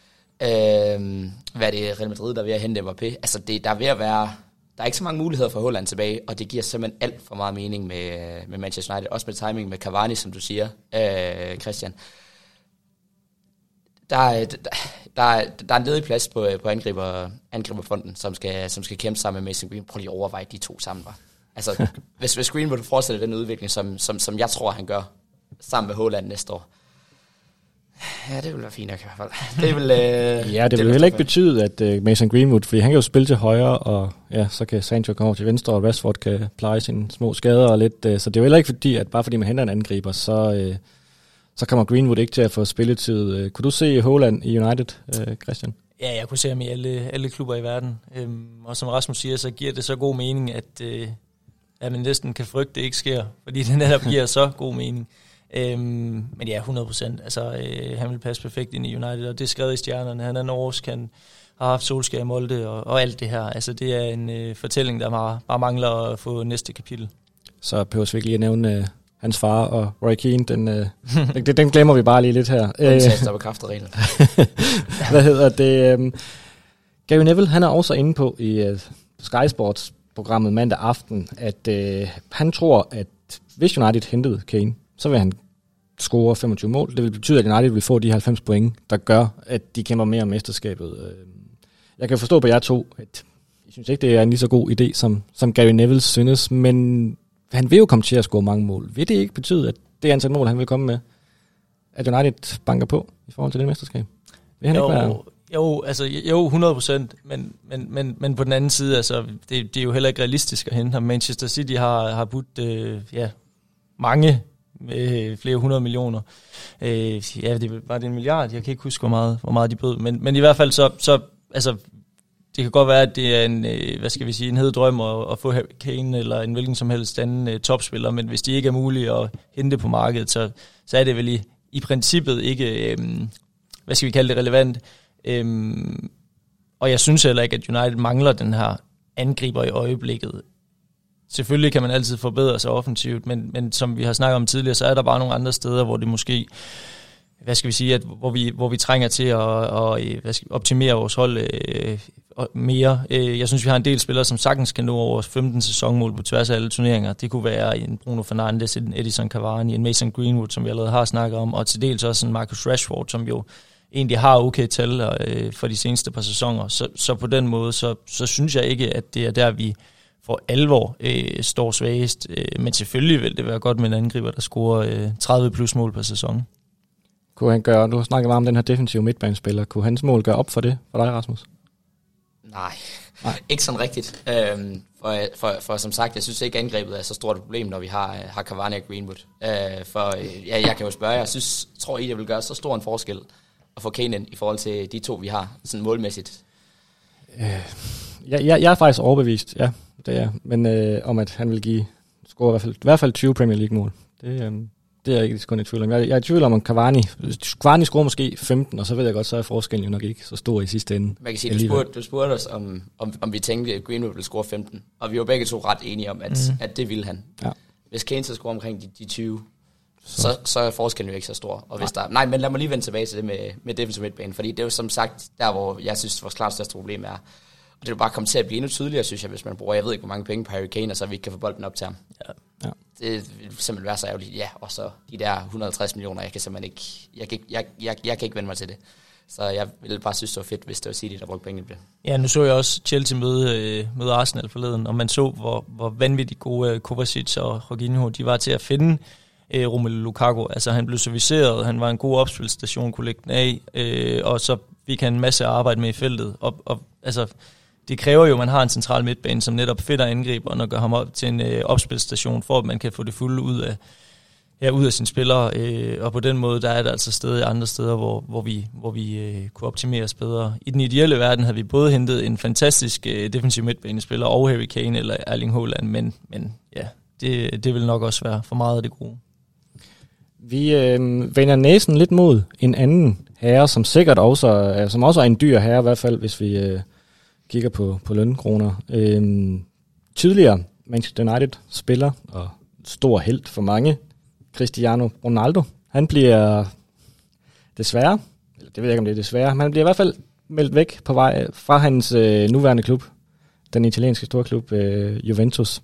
Øhm, hvad er det, Real Madrid, der er ved at hente Mbappé? Altså, det, der er ved at være... Der er ikke så mange muligheder for Haaland tilbage, og det giver simpelthen alt for meget mening med, med Manchester United. Også med timing med Cavani, som du siger, øh, Christian. Der er, der, der, der er en ledig plads på, på angriber, angriberfonden, som skal, som skal kæmpe sammen med Mason Greenwood. Prøv lige at overveje de to sammen, var. Altså, hvis, hvis Greenwood fortsætter den udvikling, som, som, som jeg tror, han gør, sammen med Haaland næste år, ja, det vil være fint nok i hvert fald. Det vil, øh, ja, det, det vil heller ikke betyde, at uh, Mason Greenwood, fordi han kan jo spille til højre, og ja, så kan Sancho komme over til venstre, og Rashford kan pleje sine små skader og lidt. Uh, så det er jo heller ikke fordi, at bare fordi man henter en angriber, så, uh, så kommer Greenwood ikke til at få spilletid. Uh, kunne du se Haaland i United, uh, Christian? Ja, jeg kunne se ham i alle, alle klubber i verden. Øhm, og som Rasmus siger, så giver det så god mening, at, øh, at man næsten kan frygte, det ikke sker, fordi det netop giver så god mening. Øhm, men ja, hundrede procent. Altså, øh, han vil passe perfekt ind i United, og det er skrevet i stjernerne. Han er norsk, han har haft Solskjær i Molde, og, og alt det her. Altså, det er en øh, fortælling, der bare, bare mangler at få næste kapitel. Så behøver vi ikke lige at nævne øh, hans far og Roy Keane. Den, øh, den, den glemmer vi bare lige lidt her. Undtagelser der bekræfter reglen. Hvad hedder det? Øh, Gary Neville, han er også inde på i øh, Sky Sports programmet mandag aften, at øh, han tror, at hvis United hentede Kane, så vil han score femogtyve mål. Det vil betyde, at United vil få de halvfems point, der gør, at de kæmper mere om mesterskabet. Jeg kan forstå på jer to, at jeg synes ikke, det er en lige så god idé, som, som Gary Neville synes, men han vil jo komme til at score mange mål. Vil det ikke betyde, at det antal mål, han vil komme med, at United banker på i forhold til det mesterskab? Vil han jo, ikke være... jo, altså, jo, hundrede procent, men, men, men, men på den anden side, altså, det, det er jo heller ikke realistisk at hente ham. Manchester City har, har budt øh, ja, mange med flere hundrede millioner. Øh, ja, det var det en milliard. Jeg kan ikke huske, hvor meget, hvor meget de bød. Men, men i hvert fald så, så, altså, det kan godt være, at det er en, øh, hvad skal vi sige, en hed drøm at, at få Kane eller en hvilken som helst anden øh, topspiller, men hvis det ikke er muligt at hente på markedet, så, så er det vel i, i princippet ikke, øh, hvad skal vi kalde det, relevant. Øh, og jeg synes heller ikke, at United mangler den her angriber i øjeblikket. Selvfølgelig kan man altid forbedre sig offensivt, men, men som vi har snakket om tidligere, så er der bare nogle andre steder, hvor det måske, hvad skal vi sige, at, hvor, vi, hvor vi trænger til at, at hvad skal, optimere vores hold øh, mere. Jeg synes, vi har en del spillere, som sagtens kan nå over femten sæsonmål på tværs af alle turneringer. Det kunne være en Bruno Fernandes, en Edison Cavani, en Mason Greenwood, som vi allerede har snakket om, og til dels også en Marcus Rashford, som jo egentlig har okay tal øh, for de seneste par sæsoner. Så, så på den måde, så, så synes jeg ikke, at det er der, vi for alvor øh, står svagest. Øh, men selvfølgelig vil det være godt med en angriber, der scorer øh, tredive plus mål per sæson. Kunne han gøre, du har snakket meget om den her defensive midtbanespiller, kunne hans mål gøre op for det, for dig, Rasmus? Nej, Nej. ikke sådan rigtigt. Øhm, for, for, for som sagt, jeg synes ikke, angrebet er så stort et problem, når vi har, har Cavani og Greenwood. Øh, for ja, jeg kan jo spørge, jeg synes, tror I, det vil gøre så stor en forskel at få Kane ind i forhold til de to, vi har, sådan målmæssigt? Øh, jeg, jeg, jeg er faktisk overbevist, ja, det er, men øh, om at han vil give, score i hvert fald, i hvert fald tyve Premier League-mål. Det, øh, det er jeg ikke kun i tvivl om. Jeg, jeg er i tvivl om, om Cavani, Cavani scorer måske femten, og så ved jeg godt, så er forskellen jo nok ikke så stor i sidste ende. Man kan sige, du spurgte, du spurgte os, om, om, om vi tænkte, at Greenwood ville score femten, og vi var begge to ret enige om, at, mm. at det ville han. Ja. Hvis Kane så scorer omkring de, de tyve, så. Så, så er forskellen jo ikke så stor. Og hvis nej. Der, nej, men lad mig lige vende tilbage til det med, med defensive midtbane, fordi det er jo som sagt der, hvor jeg synes, vores klart største problem er. Og det vil bare komme til at blive endnu tydeligere, synes jeg, hvis man bruger, jeg ved ikke, hvor mange penge på Harry Kane, og så vi ikke kan få bolden op til ham. Ja. Ja. Det vil simpelthen være så ærgerligt. Ja, og så de der et hundrede og halvtreds millioner, jeg kan simpelthen ikke, jeg kan, jeg, jeg, jeg kan ikke vende mig til det. Så jeg ville bare synes, det var fedt, hvis det var City, der brugte pengene på det. Ja, nu så jeg også Chelsea møde, møde Arsenal forleden, og man så, hvor, hvor vanvittigt gode Kovacic og Jorginho, de var til at finde øh, Romelu Lukaku. Altså han blev serviceret, han var en god opspilstation, kunne lægge den af, øh, og så fik han en masse arbejde med i feltet. Og, og altså, det kræver jo, at man har en central midtbane, som netop finder angriberen og gør ham op til en øh, opspilstation, for at man kan få det fulde ud af, ja, ud af sine spillere. Øh, og på den måde, der er der altså steder andre steder, hvor, hvor vi, hvor vi øh, kunne optimeres bedre. I den ideelle verden havde vi både hentet en fantastisk øh, defensiv midtbanespiller og Harry Kane eller Erling Haaland, men, men ja, det, det vil nok også være for meget af det gode. Vi øh, vender næsen lidt mod en anden herre, som sikkert også er, som også er en dyr herre, i hvert fald, hvis vi øh, kigger på, på lønkroner. Øh, tidligere Manchester United-spiller og stor helt for mange, Cristiano Ronaldo. Han bliver desværre, eller det ved jeg ikke, om det er desværre, men han bliver i hvert fald meldt væk på vej fra hans øh, nuværende klub, den italienske storklub øh, Juventus.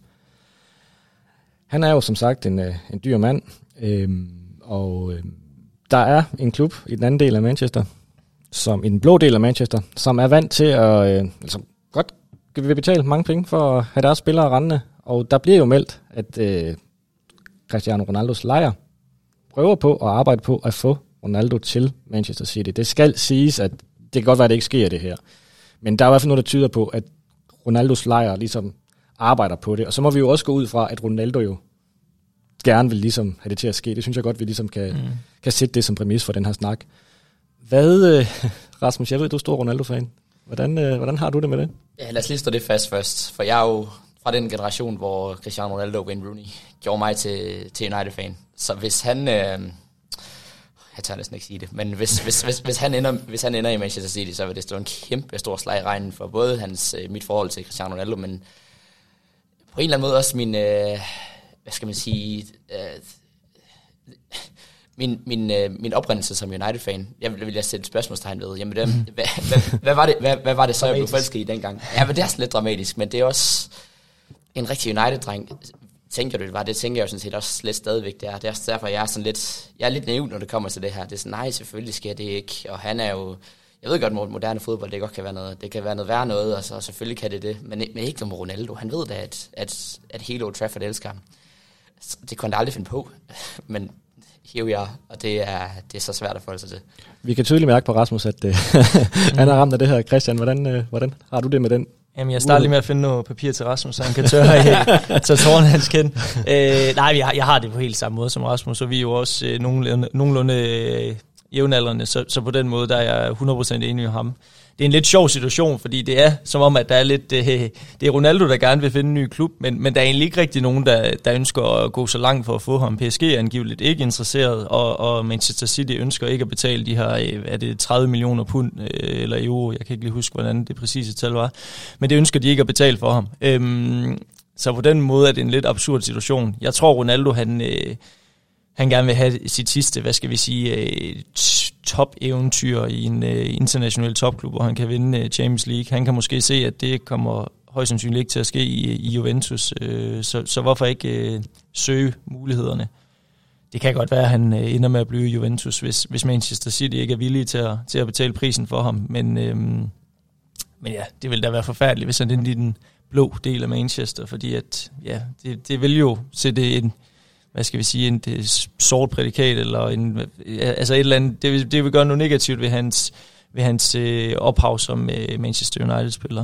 Han er jo som sagt en, øh, en dyr mand, øh, og øh, der er en klub i den anden del af Manchester, som i den blå del af Manchester, som er vant til at, øh, altså godt vil betale mange penge for at have deres spillere rendende, og der bliver jo meldt, at øh, Cristiano Ronaldos lejer prøver på at arbejde på at få Ronaldo til Manchester City. Det skal siges, at det kan godt være, at det ikke sker det her, men der er i hvert fald noget, der tyder på, at Ronaldos lejer ligesom arbejder på det, og så må vi jo også gå ud fra, at Ronaldo jo gerne vil ligesom have det til at ske. Det synes jeg godt, vi ligesom kan, mm. kan sætte det som præmis for den her snak. Hvad, Rasmus, jeg ved, du er stor Ronaldo-fan. Hvordan, øh, hvordan har du det med det? Ja, lad os lige stå det fast først, for jeg er jo fra den generation, hvor Cristiano Ronaldo og Wayne Rooney gjorde mig til, til United-fan. Så hvis han, øh, jeg tør næsten ikke sige det, men hvis, hvis, hvis, hvis, han ender, hvis han ender i Manchester City, så vil det stå en kæmpe stor slag i regnen for både hans, mit forhold til Cristiano Ronaldo, men på en eller anden måde også min, øh, hvad skal man sige, øh, Min, min, øh, min oprindelse som United-fan, jeg vil, vil jeg sætte et spørgsmålstegn ved. Jamen, det, hvad, hvad, hvad, var det, hvad, hvad var det så, jeg blev forelsket i dengang? Ja, men det er sådan lidt dramatisk, men det er også en rigtig United-dreng. Tænker du det var? Det tænker jeg jo sådan set også lidt stadigvæk, det er. Det er også derfor, jeg er sådan lidt, jeg er lidt naiv, når det kommer til det her. Det er sådan, nej, selvfølgelig sker det ikke. Og han er jo, jeg ved godt, moderne fodbold, det godt kan være noget, det kan være noget værre noget, og så selvfølgelig kan det det. Men, men ikke som Ronaldo. Han ved da, at, at, at hele Old Trafford elsker ham. Det kunne han aldrig finde på, men here we are, og det er, det er så svært at forholde sig til. Vi kan tydeligt mærke på Rasmus, at uh, han har ramt af det her. Christian, hvordan, uh, hvordan har du det med den? Jamen, jeg starter lige med at finde noget papir til Rasmus, så han kan tørre tage tårne hans kind. Øh, nej, jeg, jeg har det på helt samme måde som Rasmus, og vi er jo også øh, nogenlunde, nogenlunde jævnaldrende, så, så på den måde, der er jeg hundrede procent enig med ham. Det er en lidt sjov situation, fordi det er som om, at der er lidt, øh, det er Ronaldo, der gerne vil finde en ny klub, men, men der er egentlig ikke rigtig nogen, der, der ønsker at gå så langt for at få ham. P S G er angiveligt ikke interesseret, og, og Manchester City ønsker ikke at betale de her, er det tredive millioner pund øh, eller euro, jeg kan ikke lige huske, hvordan det præcise tal var, men det ønsker de ikke at betale for ham. Øhm, så på den måde er det en lidt absurd situation. Jeg tror, Ronaldo, han... Øh, Han gerne vil have sit sidste, hvad skal vi sige, top-eventyr i en uh, international topklub, hvor han kan vinde uh, Champions League. Han kan måske se, at det kommer højst sandsynligt ikke til at ske i, i Juventus, uh, så, så hvorfor ikke uh, søge mulighederne? Det kan godt være, at han uh, ender med at blive i Juventus, hvis, hvis Manchester City ikke er villige til at, til at betale prisen for ham. Men, uh, men ja, det vil da være forfærdeligt, hvis han er i den blå del af Manchester, fordi at, ja, det, det vil jo sætte en... hvad skal vi sige, en sort prædikat, eller en, altså et eller andet, det vil, det vil gøre noget negativt ved hans, ved hans øh, ophav som øh, Manchester United-spiller.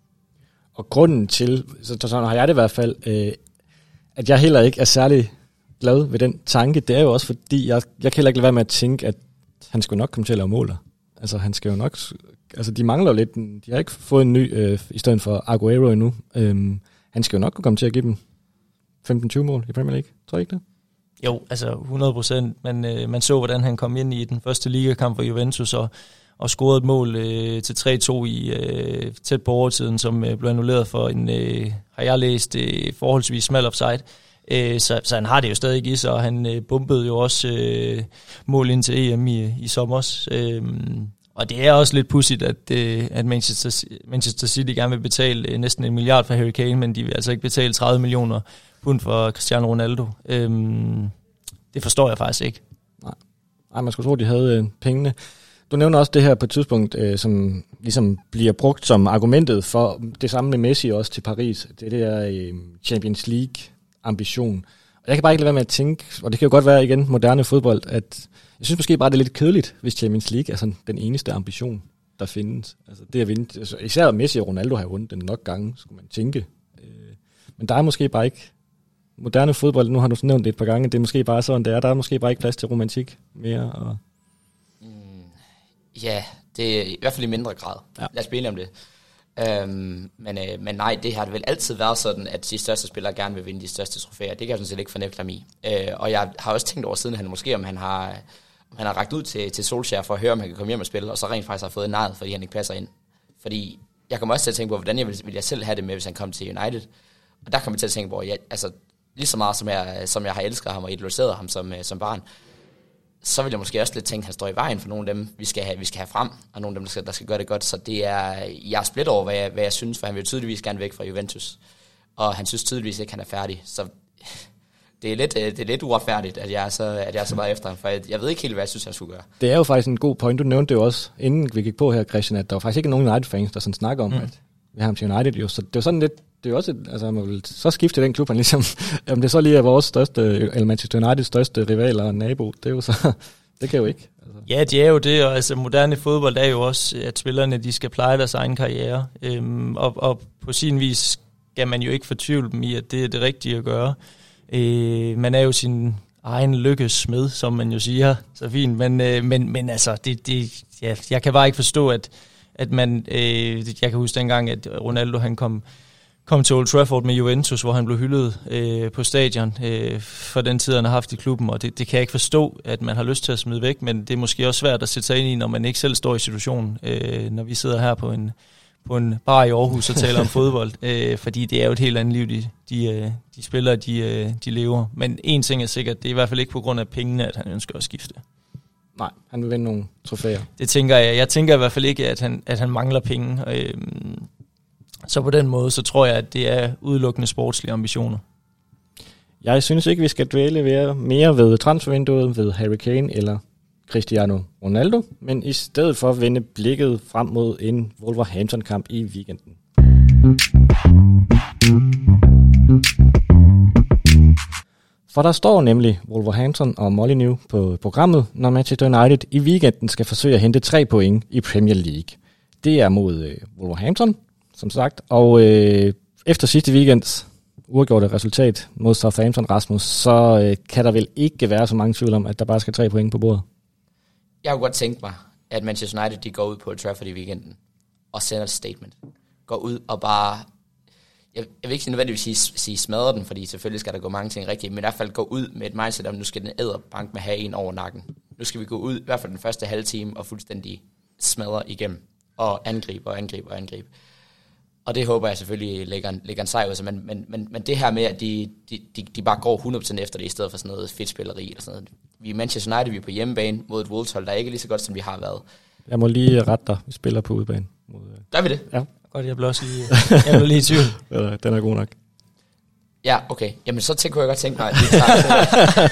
Og grunden til, så sådan har jeg det i hvert fald, øh, at jeg heller ikke er særlig glad ved den tanke, det er jo også fordi, jeg, jeg kan heller ikke lade være med at tænke, at han skal nok komme til at lave mål. Altså han skal jo nok, altså de mangler jo lidt, de har ikke fået en ny, øh, i stedet for Aguero endnu. Øh, han skal jo nok kunne komme til at give dem femten tyve mål i Premier League, tror jeg ikke det? Jo, altså hundrede procent. Man, øh, man så, hvordan han kom ind i den første ligakamp for Juventus og, og scorede et mål øh, til tre to i øh, tæt på overtiden, som øh, blev annulleret for en, øh, har jeg læst, øh, forholdsvis smal offside. Øh, så, så han har det jo stadig ikke i sig, og han øh, bumpede jo også øh, mål ind til E M i, i sommer. Øh, og det er også lidt pudsigt, at, øh, at Manchester, Manchester City gerne vil betale øh, næsten en milliard for Harry Kane, men de vil altså ikke betale tredive millioner pund for Cristiano Ronaldo. Øhm, det forstår jeg faktisk ikke. Nej, Nej man skulle tro, de havde øh, pengene. Du nævner også det her på et tidspunkt, øh, som ligesom bliver brugt som argumentet for det samme med Messi også til Paris. Det er det der øh, Champions League-ambition. Og jeg kan bare ikke lade være med at tænke, og det kan jo godt være igen moderne fodbold, at jeg synes måske bare, det er lidt kedeligt, hvis Champions League er sådan den eneste ambition, der findes. Altså det at vinde, altså, især Messi og Ronaldo har vundet den nok gange, skulle man tænke. Øh, men der er måske bare ikke moderne fodbold, nu har du nævnt det et par gange, det er måske bare sådan, det er. Der er måske bare ikke plads til romantik mere. Og mm, ja, det er i hvert fald i mindre grad. Ja. Lad os blive om det. Øhm, men, øh, men nej, det har det vel altid været sådan, at de største spillere gerne vil vinde de største trofæer. Det kan jeg sådan set ikke fornægte ham i. Øh, og jeg har også tænkt over siden, han måske om han har, om han har rakt ud til, til Solskjaer for at høre, om han kan komme hjem og spille, og så rent faktisk har fået nejet, fordi han ikke passer ind. Fordi jeg kommer også til at tænke på, hvordan jeg vil, vil jeg selv have det med, hvis han kom til United. Og der kommer jeg til at tænke på, jeg, altså lige så meget som jeg, som jeg har elsket ham og idoliseret ham som, som barn, så vil jeg måske også lidt tænke, at han står i vejen for nogle af dem, vi skal have, vi skal have frem, og nogle af dem, der skal, der skal gøre det godt. Så det er, jeg er splidt over, hvad jeg, hvad jeg synes, for han vil tydeligvis gerne væk fra Juventus. Og han synes tydeligvis ikke, at han er færdig. Så det er lidt, det er lidt uretfærdigt, at jeg er så, at jeg er så meget efter ham, for jeg, jeg ved ikke helt, hvad jeg synes, han skulle gøre. Det er jo faktisk en god point. Du nævnte det jo også, inden vi gik på her, Christian, at der var faktisk ikke nogen United-fans, der sådan snakker om, mm. at vi har ham til United. Jo. Så det var sådan lidt, det er jo også, et, altså man vil så skifte den klub, han ligesom, om det så lige er vores største, eller Manchester Uniteds største rival og nabo, det er jo så, det kan jo ikke. Altså. Ja, det er jo det, og altså moderne fodbold er jo også, at spillerne, de skal pleje deres egen karriere, øhm, og, og på sin vis skal man jo ikke fortvivle dem i, at det er det rigtige at gøre. Øh, man er jo sin egen lykkes smed, som man jo siger, så fint, men, øh, men, men altså, det, det, ja, jeg kan bare ikke forstå, at, at man, øh, jeg kan huske dengang, at Ronaldo, han kom, kom til Old Trafford med Juventus, hvor han blev hyldet øh, på stadion øh, for den tid, han har haft i klubben, og det, det kan jeg ikke forstå, at man har lyst til at smide væk, men det er måske også svært at sætte sig ind i, når man ikke selv står i situationen, øh, når vi sidder her på en, på en bar i Aarhus og taler om fodbold, øh, fordi det er jo et helt andet liv, de, de, de spillere, de, de lever. Men en ting er sikkert, det er i hvert fald ikke på grund af pengene, at han ønsker at skifte. Nej, han vil vinde nogle trofæer. Det tænker jeg. Jeg tænker i hvert fald ikke, at han, at han mangler penge. Øh, Så på den måde, så tror jeg, at det er udelukkende sportslige ambitioner. Jeg synes ikke, vi skal dvæle mere ved transfervinduet, ved Harry Kane eller Cristiano Ronaldo, men i stedet for vende blikket frem mod en Wolverhampton-kamp i weekenden. For der står nemlig Wolverhampton og Molineux på programmet, når Manchester United i weekenden skal forsøge at hente tre point i Premier League. Det er mod øh, Wolverhampton, som sagt, og øh, efter sidste weekends uafgjorte resultat mod Southampton, Rasmus, så øh, kan der vel ikke være så mange tvivl om, at der bare skal tre point på bordet. jeg kunne godt tænke mig, at Manchester United de går ud på Old Trafford i weekenden og sender et statement. Går ud og bare, jeg, jeg vil ikke nødvendigvis sige, sige smadre den, fordi selvfølgelig skal der gå mange ting rigtigt, men i hvert fald gå ud med et mindset om, nu skal den æderbank med have en over nakken. Nu skal vi gå ud, i hvert fald den første halve time, og fuldstændig smadre igennem, og angribe og angribe og angribe. Og det håber jeg selvfølgelig lægger en, lægger en sejr ud sig, men, men, men, men det her med, at de, de, de, de bare går hundrede procent efter det, i stedet for sådan noget fedt spilleri eller sådan noget. Vi er Manchester United, vi er på hjemmebane mod et Wolves hold, der er ikke lige så godt, som vi har været. Jeg må lige rette dig, vi spiller på udebane. Gør vi det? Ja. Godt, jeg bliver også lige, jeg bliver lige i tvivl. Den er god nok. Ja, okay. Jamen så tænker jeg godt tænke mig, at vi tager til,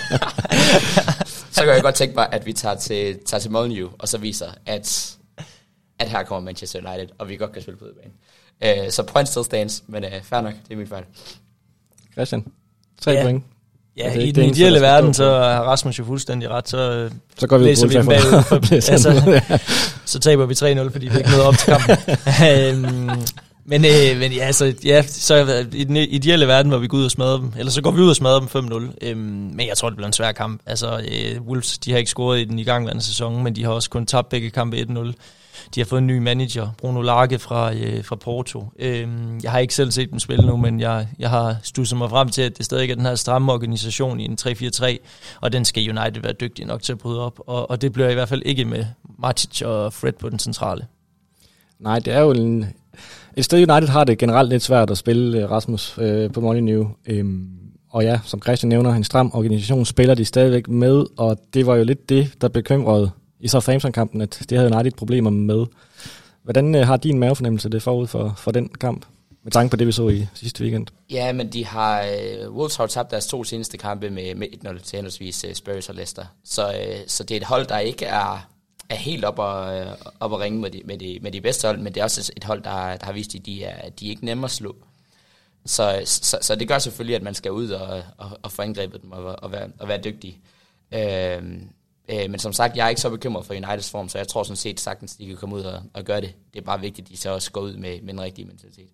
så kan jeg godt tænke mig, at vi tager til, tager til Molineux, og så viser, at, at her kommer Manchester United, og vi godt kan spille på udebane. Uh, så point still stands, men uh, fair nok, det er min fejl. Christian, tre ja. point. Ja, altså, i den ideelle verden, så har Rasmus jo fuldstændig ret, så, så går vi læser vi dem bagud. For, altså, så taber vi tre nul, fordi vi ikke nåede op til kampen. um, men, øh, men ja, altså, ja, så i den ideelle verden, hvor vi går ud og smadrer dem, eller så går vi ud og smadrer dem fem nul. Um, men jeg tror, det bliver en svær kamp. Altså, uh, Wolves, de har ikke scoret i den igangværende sæson, men de har også kun tabt begge kampe et nul. De har fået en ny manager, Bruno Lage fra, øh, fra Porto. Øhm, jeg har ikke selv set dem spille nu, men jeg, jeg har studset mig frem til, at det stadig er den her stramme organisation i en tre fire tre, og den skal United være dygtig nok til at bryde op, og, og det bliver i hvert fald ikke med Matic og Fred på den centrale. Nej, det er jo en... Et sted United har det generelt lidt svært at spille, Rasmus, øh, på Molineux. Øhm, og ja, som Christian nævner, en stram organisation spiller de stadigvæk med, og det var jo lidt det, der bekymrede i Southampton-kampen, at det havde United problemer med. Hvordan øh, har din mavefornemmelse det forud for, for den kamp, med tanke på det, vi så i sidste weekend? Ja, men de har... Øh, Wolves har tabt deres to seneste kampe med, med et nul til henholdsvis øh, Spurs og Leicester. Så, øh, så det er et hold, der ikke er, er helt op og, øh, op og ringe med de, med, de, med de bedste hold, men det er også et hold, der, der har vist, at de er, de er ikke nemme at slå. Så, så, så det gør selvfølgelig, at man skal ud og, og, og få angrebet dem og, og, være, og være dygtig. Øh, Øh, men som sagt, jeg er ikke så bekymret for Uniteds form, så jeg tror sådan set sagtens, at de kan komme ud og, og gøre det. Det er bare vigtigt, at de så også går ud med, med en rigtig mentalitet.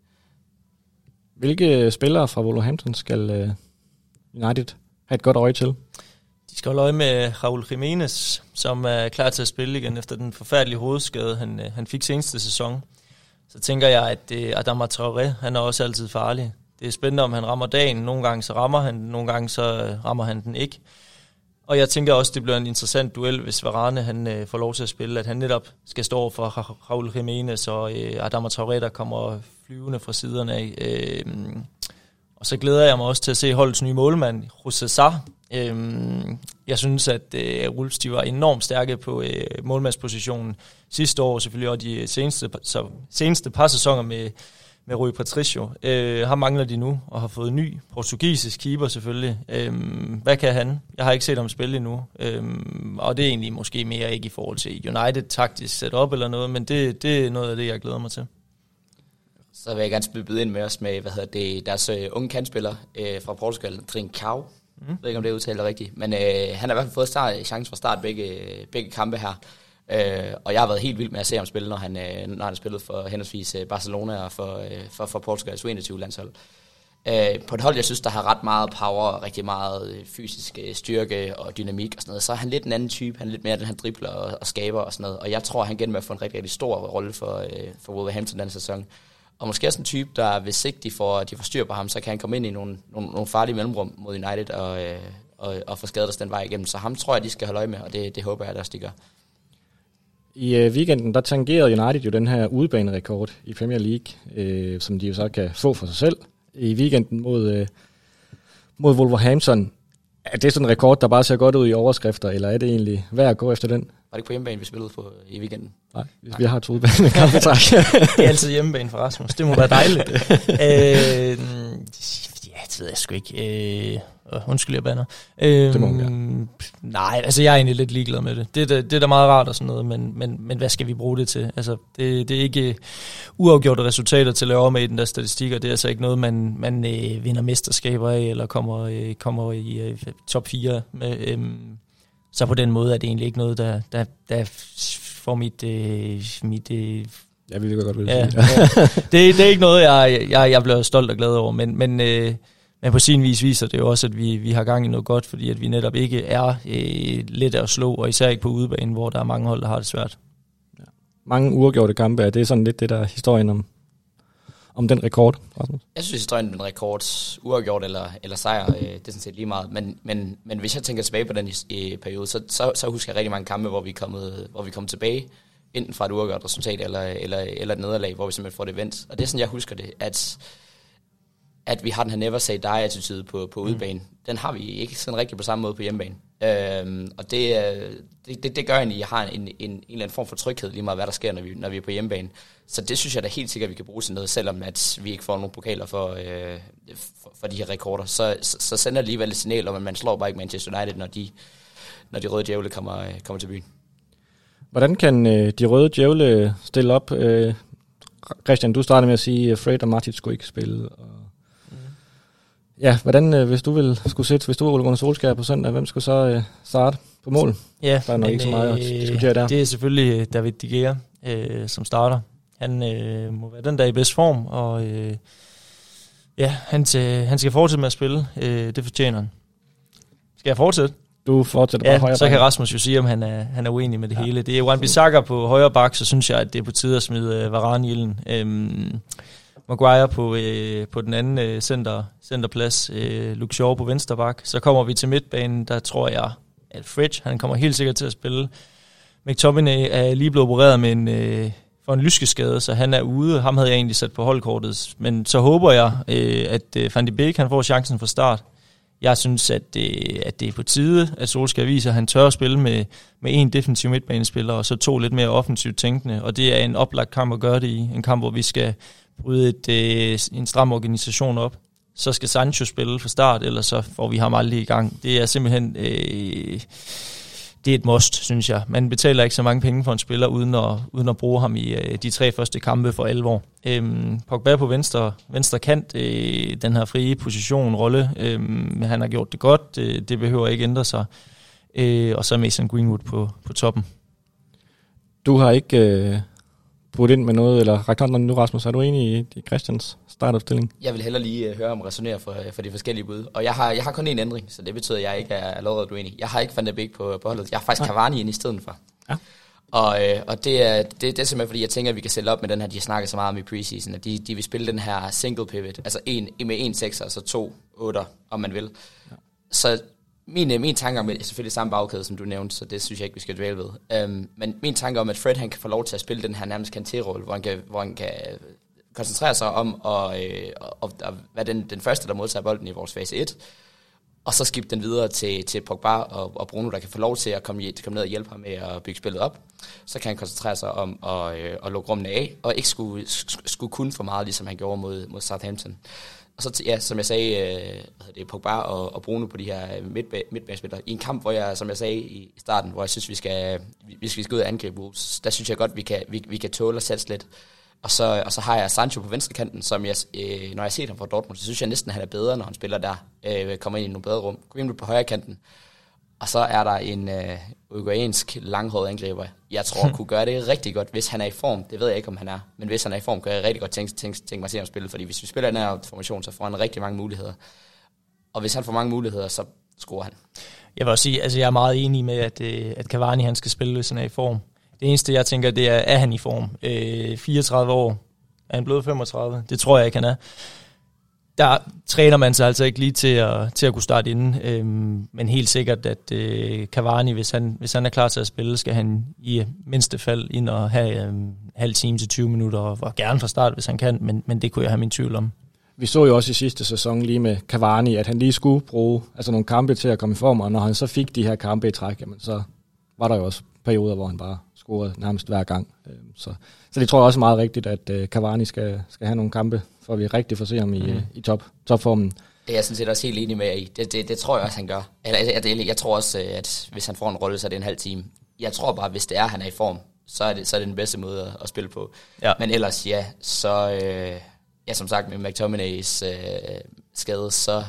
Hvilke spillere fra Wolverhampton skal uh, United have et godt øje til? De skal holde øje med Raúl Jiménez, som er klar til at spille igen efter den forfærdelige hovedskade, han, han fik seneste sæson. Så tænker jeg, at uh, Adama Traoré, han er også altid farlig. Det er spændende, om han rammer dagen. Nogle gange så rammer han den, nogle gange så rammer han den ikke. Og jeg tænker også, det bliver en interessant duel, hvis Varane han, øh, får lov til at spille, at han netop skal stå for Raúl Jiménez og øh, Adama Traoré, der kommer flyvende fra siderne af. Øh, og så glæder jeg mig også til at se holdets nye målmand, José Sá. Øh, jeg synes, at øh, Wolves de var enormt stærke på øh, målmandspositionen sidste år, selvfølgelig, og de seneste, så, seneste par sæsoner med med Rui Patricio. Øh, ham mangler de nu, og har fået ny portugisisk keeper selvfølgelig. Øh, hvad kan han? Jeg har ikke set ham spille endnu, øh, og det er egentlig måske mere ikke i forhold til United taktisk setup eller noget, men det, det er noget af det, jeg glæder mig til. Så vil jeg gerne byde ind med os med, hvad hedder det, deres uh, unge kandspiller uh, fra Portugal, Trincão. Mm. Jeg ved ikke, om det er udtalt rigtigt, men uh, han har i hvert fald fået start, chance for at starte begge, begge kampe her. Uh, og jeg har været helt vild med at se ham spille, når han, uh, når han har spillet for henholdsvis uh, Barcelona og for, uh, for, for Portugals U enogtyve-landshold. Uh, på et hold, jeg synes, der har ret meget power, rigtig meget fysisk uh, styrke og dynamik og sådan noget, så er han lidt en anden type. Han er lidt mere den, han dribler og, og skaber og sådan noget. Og jeg tror, han gennem at få en rigtig, rigtig stor rolle for, uh, for Wolverhampton den sæson. Og måske også en type, der hvis ikke de får, de får styr på ham, så kan han komme ind i nogle, nogle, nogle farlige mellemrum mod United og, øh, og, og få skadet os den vej igennem. Så ham tror jeg, de skal holde øje med, og det, det håber jeg, at også de gør. I øh, weekenden, der tangerede United jo den her udebanerekord i Premier League, øh, som de jo så kan få for sig selv. I weekenden mod, øh, mod Wolverhampton. Er det sådan en rekord, der bare ser godt ud i overskrifter, eller er det egentlig værd at gå efter den? Var det ikke på hjemmebane, vi spillede på i weekenden? Nej, hvis Nej. vi har to udbane kampetræk. Det er altid hjemmebane for Rasmus. Det må være dejligt. øh, ja, det ved jeg sgu ikke. Øh, undskyld, jeg bander. Øh, det må man gerne. Nej, altså jeg er egentlig lidt ligeglad med det. Det, det, det er da meget rart og sådan noget, men, men, men hvad skal vi bruge det til? Altså, det, det er ikke uafgjorte resultater til at lave med i den der statistikker. Det er altså ikke noget, man, man øh, vinder mesterskaber af, eller kommer, øh, kommer i øh, top fire med. Øh, Så på den måde er det egentlig ikke noget, der, der, der får mit... Øh, mit øh, jeg vil godt vil ja, sige. Ja. Det, det er ikke noget, jeg, jeg, jeg bliver stolt og glad over, men, men, øh, Men på sin vis viser det jo også, at vi, vi har gang i noget godt, fordi at vi netop ikke er øh, let at slå, og især ikke på udebanen, hvor der er mange hold, der har det svært. Ja. Mange uafgjorte kampe, er det sådan lidt det der historien om, om den rekord, Rasmus? Jeg synes, historien om den rekord, uafgjort eller, eller sejr, øh, det er sådan set lige meget. Men, men, men hvis jeg tænker tilbage på den øh, periode, så, så, så husker jeg rigtig mange kampe, hvor vi er kommet, hvor vi er kommet tilbage, enten fra et uafgjort resultat eller, eller, eller et nederlag, hvor vi simpelthen får det vendt. Og det er sådan, jeg husker det, at, at vi har den her never say die-attitude på, på udebane. Mm. Den har vi ikke sådan rigtig på samme måde på hjemmebane. Øhm, og det, det, det, det gør egentlig, at jeg har en, en, en eller anden form for tryghed, lige meget hvad der sker, når vi, når vi er på hjemmebane. Så det synes jeg da helt sikkert, at vi kan bruge til noget, selvom at vi ikke får nogen pokaler for, øh, for, for de her rekorder. Så, så, så sender det alligevel et signal om, at man slår bare ikke Manchester United, når de, når de røde djævle kommer, kommer til byen. Hvordan kan øh, de røde djævle stille op? Øh, Christian, du startede med at sige, at Fred og Matic skulle ikke spille. Og mm. Ja, hvordan, øh, hvis du ville skulle sætte, hvis du var Ole Gunnar Solskjaer på søndag, hvem skulle så øh, starte på mål? Ja, der er nok men, ikke så meget at diskutere der. Det er selvfølgelig David De Gea, øh, som starter. Han øh, må være den der i bedst form, og øh, ja, han, til, han skal fortsætte med at spille. Øh, det fortjener han. Skal jeg fortsætte? Du fortsætter bare ja, højre så bak. kan Rasmus jo sige, om han er, han er uenig med det ja. hele. Det er Wan-Bissaka på højre bak, så synes jeg, at det er på tide at smide uh, Varane i ilden. Øhm, Maguire på, øh, på den anden øh, center, centerplads, øh, Luke Shaw på venstre bak. Så kommer vi til midtbanen, der tror jeg, at Fridge, han kommer helt sikkert til at spille. McTominay er lige blevet opereret med en, øh, for en lyskeskade, så han er ude. Ham havde jeg egentlig sat på holdkortet. Men så håber jeg, øh, at øh, Van de Beek han får chancen fra start. Jeg synes, at det, at det er på tide, at Solskjaer viser, at han tør at spille med, med en defensiv midtbanespiller, og så to lidt mere offensivt tænkende. Og det er en oplagt kamp at gøre det i. En kamp, hvor vi skal bryde et, øh, en stram organisation op. Så skal Sancho spille fra start, eller så får vi ham aldrig i gang. Det er simpelthen øh, det er et must, synes jeg. Man betaler ikke så mange penge for en spiller, uden at, uden at bruge ham i øh, de tre første kampe for alvor. Øhm, Pogba på venstre, venstre kant, øh, den her frie position, rolle, øh, han har gjort det godt, det, det behøver ikke ændre sig. Øh, og så Mason Greenwood på, på toppen. Du har ikke øh, brugt ind med noget, eller rækt hånden nu, Rasmus. Er du enig i, i Christians startopstilling? Jeg vil hellere lige uh, høre om resonere for, for de forskellige bud. Og jeg har, jeg har kun én ændring, så det betyder, at jeg ikke er allerede uenig. Jeg har ikke Van de Beek på, på holdet. Jeg har faktisk Cavani ind i stedet for. Ja. Og, øh, og det, er, det, det er simpelthen, fordi jeg tænker, at vi kan sætte op med den her, de har snakket så meget om i preseason, at de, de vil spille den her single pivot, altså en, med en sekser, altså to otter, om man vil. Ja. Så min, min tanke om, at selvfølgelig samme bagkæde, som du nævnte, så det synes jeg ikke, vi skal dvæle ved. Um, men min tanke om, at Fred han kan få lov til at spille den her nærmest kanté-rolle, hvor han kan, hvor han kan koncentrere sig om at, øh, at, at være den, den første, der modtager bolden i vores fase et, og så skifte den videre til, til Pogba og, og Bruno, der kan få lov til at komme, komme ned og hjælpe ham med at bygge spillet op. Så kan han koncentrere sig om at, øh, at lukke rummene af, og ikke skulle, skulle kun for meget, ligesom han gjorde mod, mod Southampton. Og så, ja, som jeg sagde, øh, det er Pogba og, og Bruno på de her midtbanespillere. I en kamp, hvor jeg, som jeg sagde i starten, hvor jeg synes, vi skal, vi skal ud og angribe Wolves, der synes jeg godt, vi kan, vi, vi kan tåle at sætte lidt. Og så, og så har jeg Sancho på venstrekanten, som jeg, øh, når jeg ser ham fra Dortmund, så synes jeg næsten, at han er bedre, når han spiller der. Øh, kommer ind i nogle bedre rum. Greenwood på højre kanten. Og så er der en øh, uruguayansk langhåret angriber. Jeg tror, kunne gøre det rigtig godt, hvis han er i form. Det ved jeg ikke, om han er. Men hvis han er i form, kan jeg rigtig godt tænke, tænke, tænke mig at se ham spille. Fordi hvis vi spiller den her formation, så får han rigtig mange muligheder. Og hvis han får mange muligheder, så scorer han. Jeg vil også sige, altså jeg er meget enig med, at, at Cavani han skal spille, hvis han er i form. Det eneste, jeg tænker, det er, er han i form? Øh, fireogtredive år. Er han blevet femogtredive? Det tror jeg ikke, han er. Der træner man sig altså ikke lige til at, til at kunne starte inden. Øhm, men helt sikkert, at øh, Cavani, hvis han, hvis han er klar til at spille, skal han i mindste fald ind og have øhm, halv time til tyve minutter, og, og gerne fra start, hvis han kan. Men, men det kunne jeg have min tvivl om. Vi så jo også i sidste sæson lige med Cavani, at han lige skulle bruge altså nogle kampe til at komme i form, og når han så fik de her kampe i træk, jamen, så var der jo også perioder, hvor han bare scorede nærmest hver gang. Så, så det tror jeg også er meget rigtigt, at Cavani skal, skal have nogle kampe, for vi rigtig får se ham i, mm. i top, topformen. Det er jeg sådan set også helt enig med i. Det, det, det tror jeg også, han gør. Jeg, jeg, jeg tror også, at hvis han får en rolle, så er det en halv time. Jeg tror bare, hvis det er, han er i form, så er det, så er det den bedste måde at, at spille på. Ja. Men ellers, ja, så... Øh, ja, som sagt, med McTominays øh, skade, så...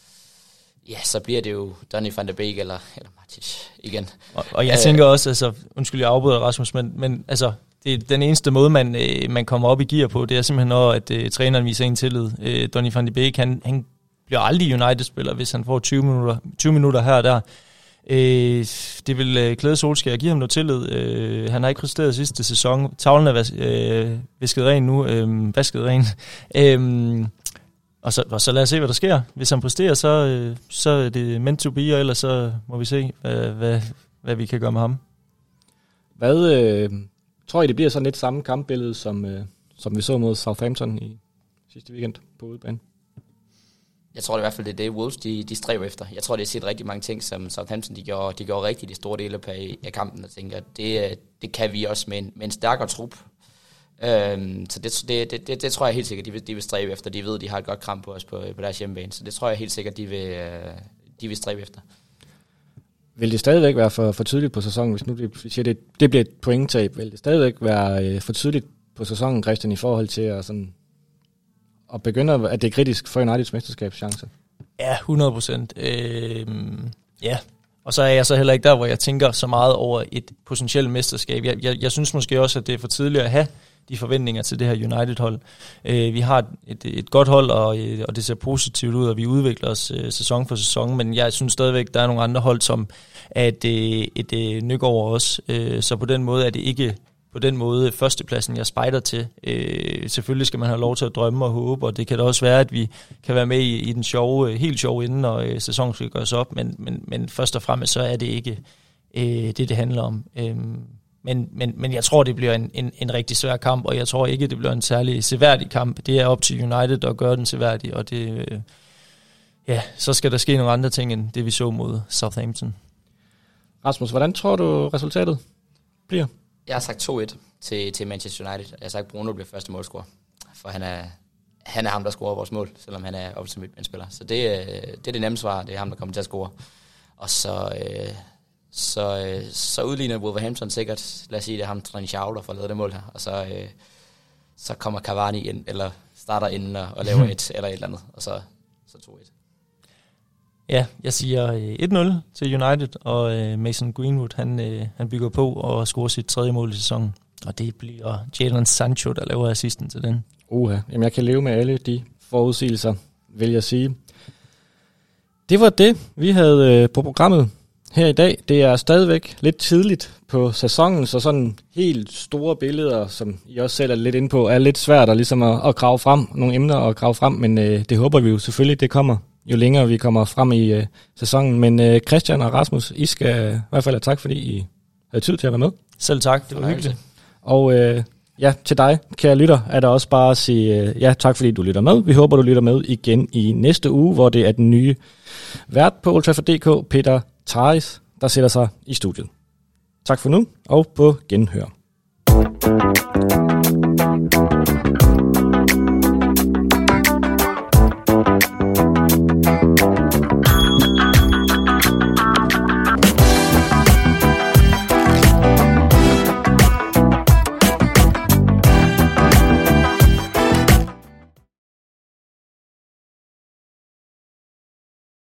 Ja, så bliver det jo Donny van de Beek eller, eller Matic igen. Og, og jeg tænker også, altså, undskyld, jeg afbryder Rasmus, men, men altså, det er den eneste måde, man, øh, man kommer op i gear på, det er simpelthen når, at øh, træneren viser en tillid. Øh, Donny van de Beek, han, han bliver aldrig United-spiller, hvis han får tyve minutter, tyve minutter her og der. Øh, det vil øh, glæde Solskjaer at give ham noget tillid. Øh, han har ikke præsteret sidste sæson. Tavlen er vas- øh, visket ren nu. Øh, vasket ren. øh, og, så, og så lad os se, hvad der sker. Hvis han præsterer, så, øh, så er det meant to be, og ellers så må vi se, hvad, hvad, hvad vi kan gøre med ham. Hvad øh, tror I, det bliver sådan lidt samme kampbillede, som, øh, som vi så mod Southampton i sidste weekend på udebane? Jeg tror det i hvert fald, det er det, Wolves de, de stræber efter. Jeg tror, det har set rigtig mange ting, som Southampton de gjorde, de gjorde rigtig de store dele af, af kampen, og tænker, det, det kan vi også med en, med en stærkere trup. Øhm, så det, det, det, det tror jeg helt sikkert, de vil, de vil stræbe efter. De ved, de har et godt kram på os på, på deres hjemmebane, så det tror jeg helt sikkert, de vil, de vil stræbe efter. Vil det stadigvæk være for, for tydeligt på sæsonen, hvis nu det, siger, det, det bliver et pointtab? Vil det stadigvæk være øh, for tydeligt på sæsonen, Christian, i forhold til at, sådan, at begynde, at det er kritisk for Uniteds mesterskabschance? Ja, hundrede procent. Øh, ja, og så er jeg så heller ikke der, hvor jeg tænker så meget over et potentielt mesterskab. Jeg, jeg, jeg synes måske også, at det er for tidligt at have de forventninger til det her United-hold. Øh, vi har et, et godt hold, og, og det ser positivt ud, og vi udvikler os øh, sæson for sæson, men jeg synes stadigvæk, der er nogle andre hold, som er et, et, et, et nyk over os. Øh, så på den måde er det ikke på den måde førstepladsen, jeg spejder til. Øh, selvfølgelig skal man have lov til at drømme og håbe, og det kan da også være, at vi kan være med i, i den sjove, helt sjove inden, når øh, sæsonen skal gøres op, men, men, men først og fremmest så er det ikke øh, det, det handler om. Øh, Men, men, men jeg tror, det bliver en, en, en rigtig svær kamp, og jeg tror ikke, det bliver en særlig seværdig kamp. Det er op til United at gøre den seværdig, og det, øh, ja, så skal der ske nogle andre ting, end det vi så mod Southampton. Rasmus, hvordan tror du, resultatet bliver? Jeg har sagt to et til, til Manchester United. Jeg har sagt, at Bruno bliver første målscorer, for han er, han er ham, der scorer vores mål, selvom han er offensiv midtbanespiller. Så det, det er det nemme svar, det er ham, der kommer til at score. Og så... Øh, Så, øh, så udligner Wolverhampton sikkert, lad os sige, det er ham, Trent Schauler, der får lavet det mål her, og så, øh, så kommer Cavani ind, eller starter inden og, og laver et eller et eller andet, og så, så to et. Ja, jeg siger et nul til United, og øh, Mason Greenwood, han, øh, han bygger på og scorer sit tredje mål i sæsonen, og det bliver Jadon Sancho, der laver assisten til den. Uha, jamen jeg kan leve med alle de forudsigelser, vil jeg sige. Det var det, vi havde øh, på programmet her i dag. Det er stadigvæk lidt tidligt på sæsonen, så sådan helt store billeder, som I også selv er lidt inde på, er lidt svært at, ligesom at, at grave frem, nogle emner at grave frem, men øh, det håber vi jo selvfølgelig, det kommer, jo længere vi kommer frem i øh, sæsonen. Men øh, Christian og Rasmus, I skal i hvert fald have tak, fordi I havde tid til at være med. Selv tak, det var hyggeligt. Og øh, ja, til dig, kære lytter, er der også bare at sige øh, ja, tak fordi du lytter med. Vi håber, du lytter med igen i næste uge, hvor det er den nye vært på Old Trafford punktum d k, Peter Theis, der sætter sig i studiet. Tak for nu, og på genhør.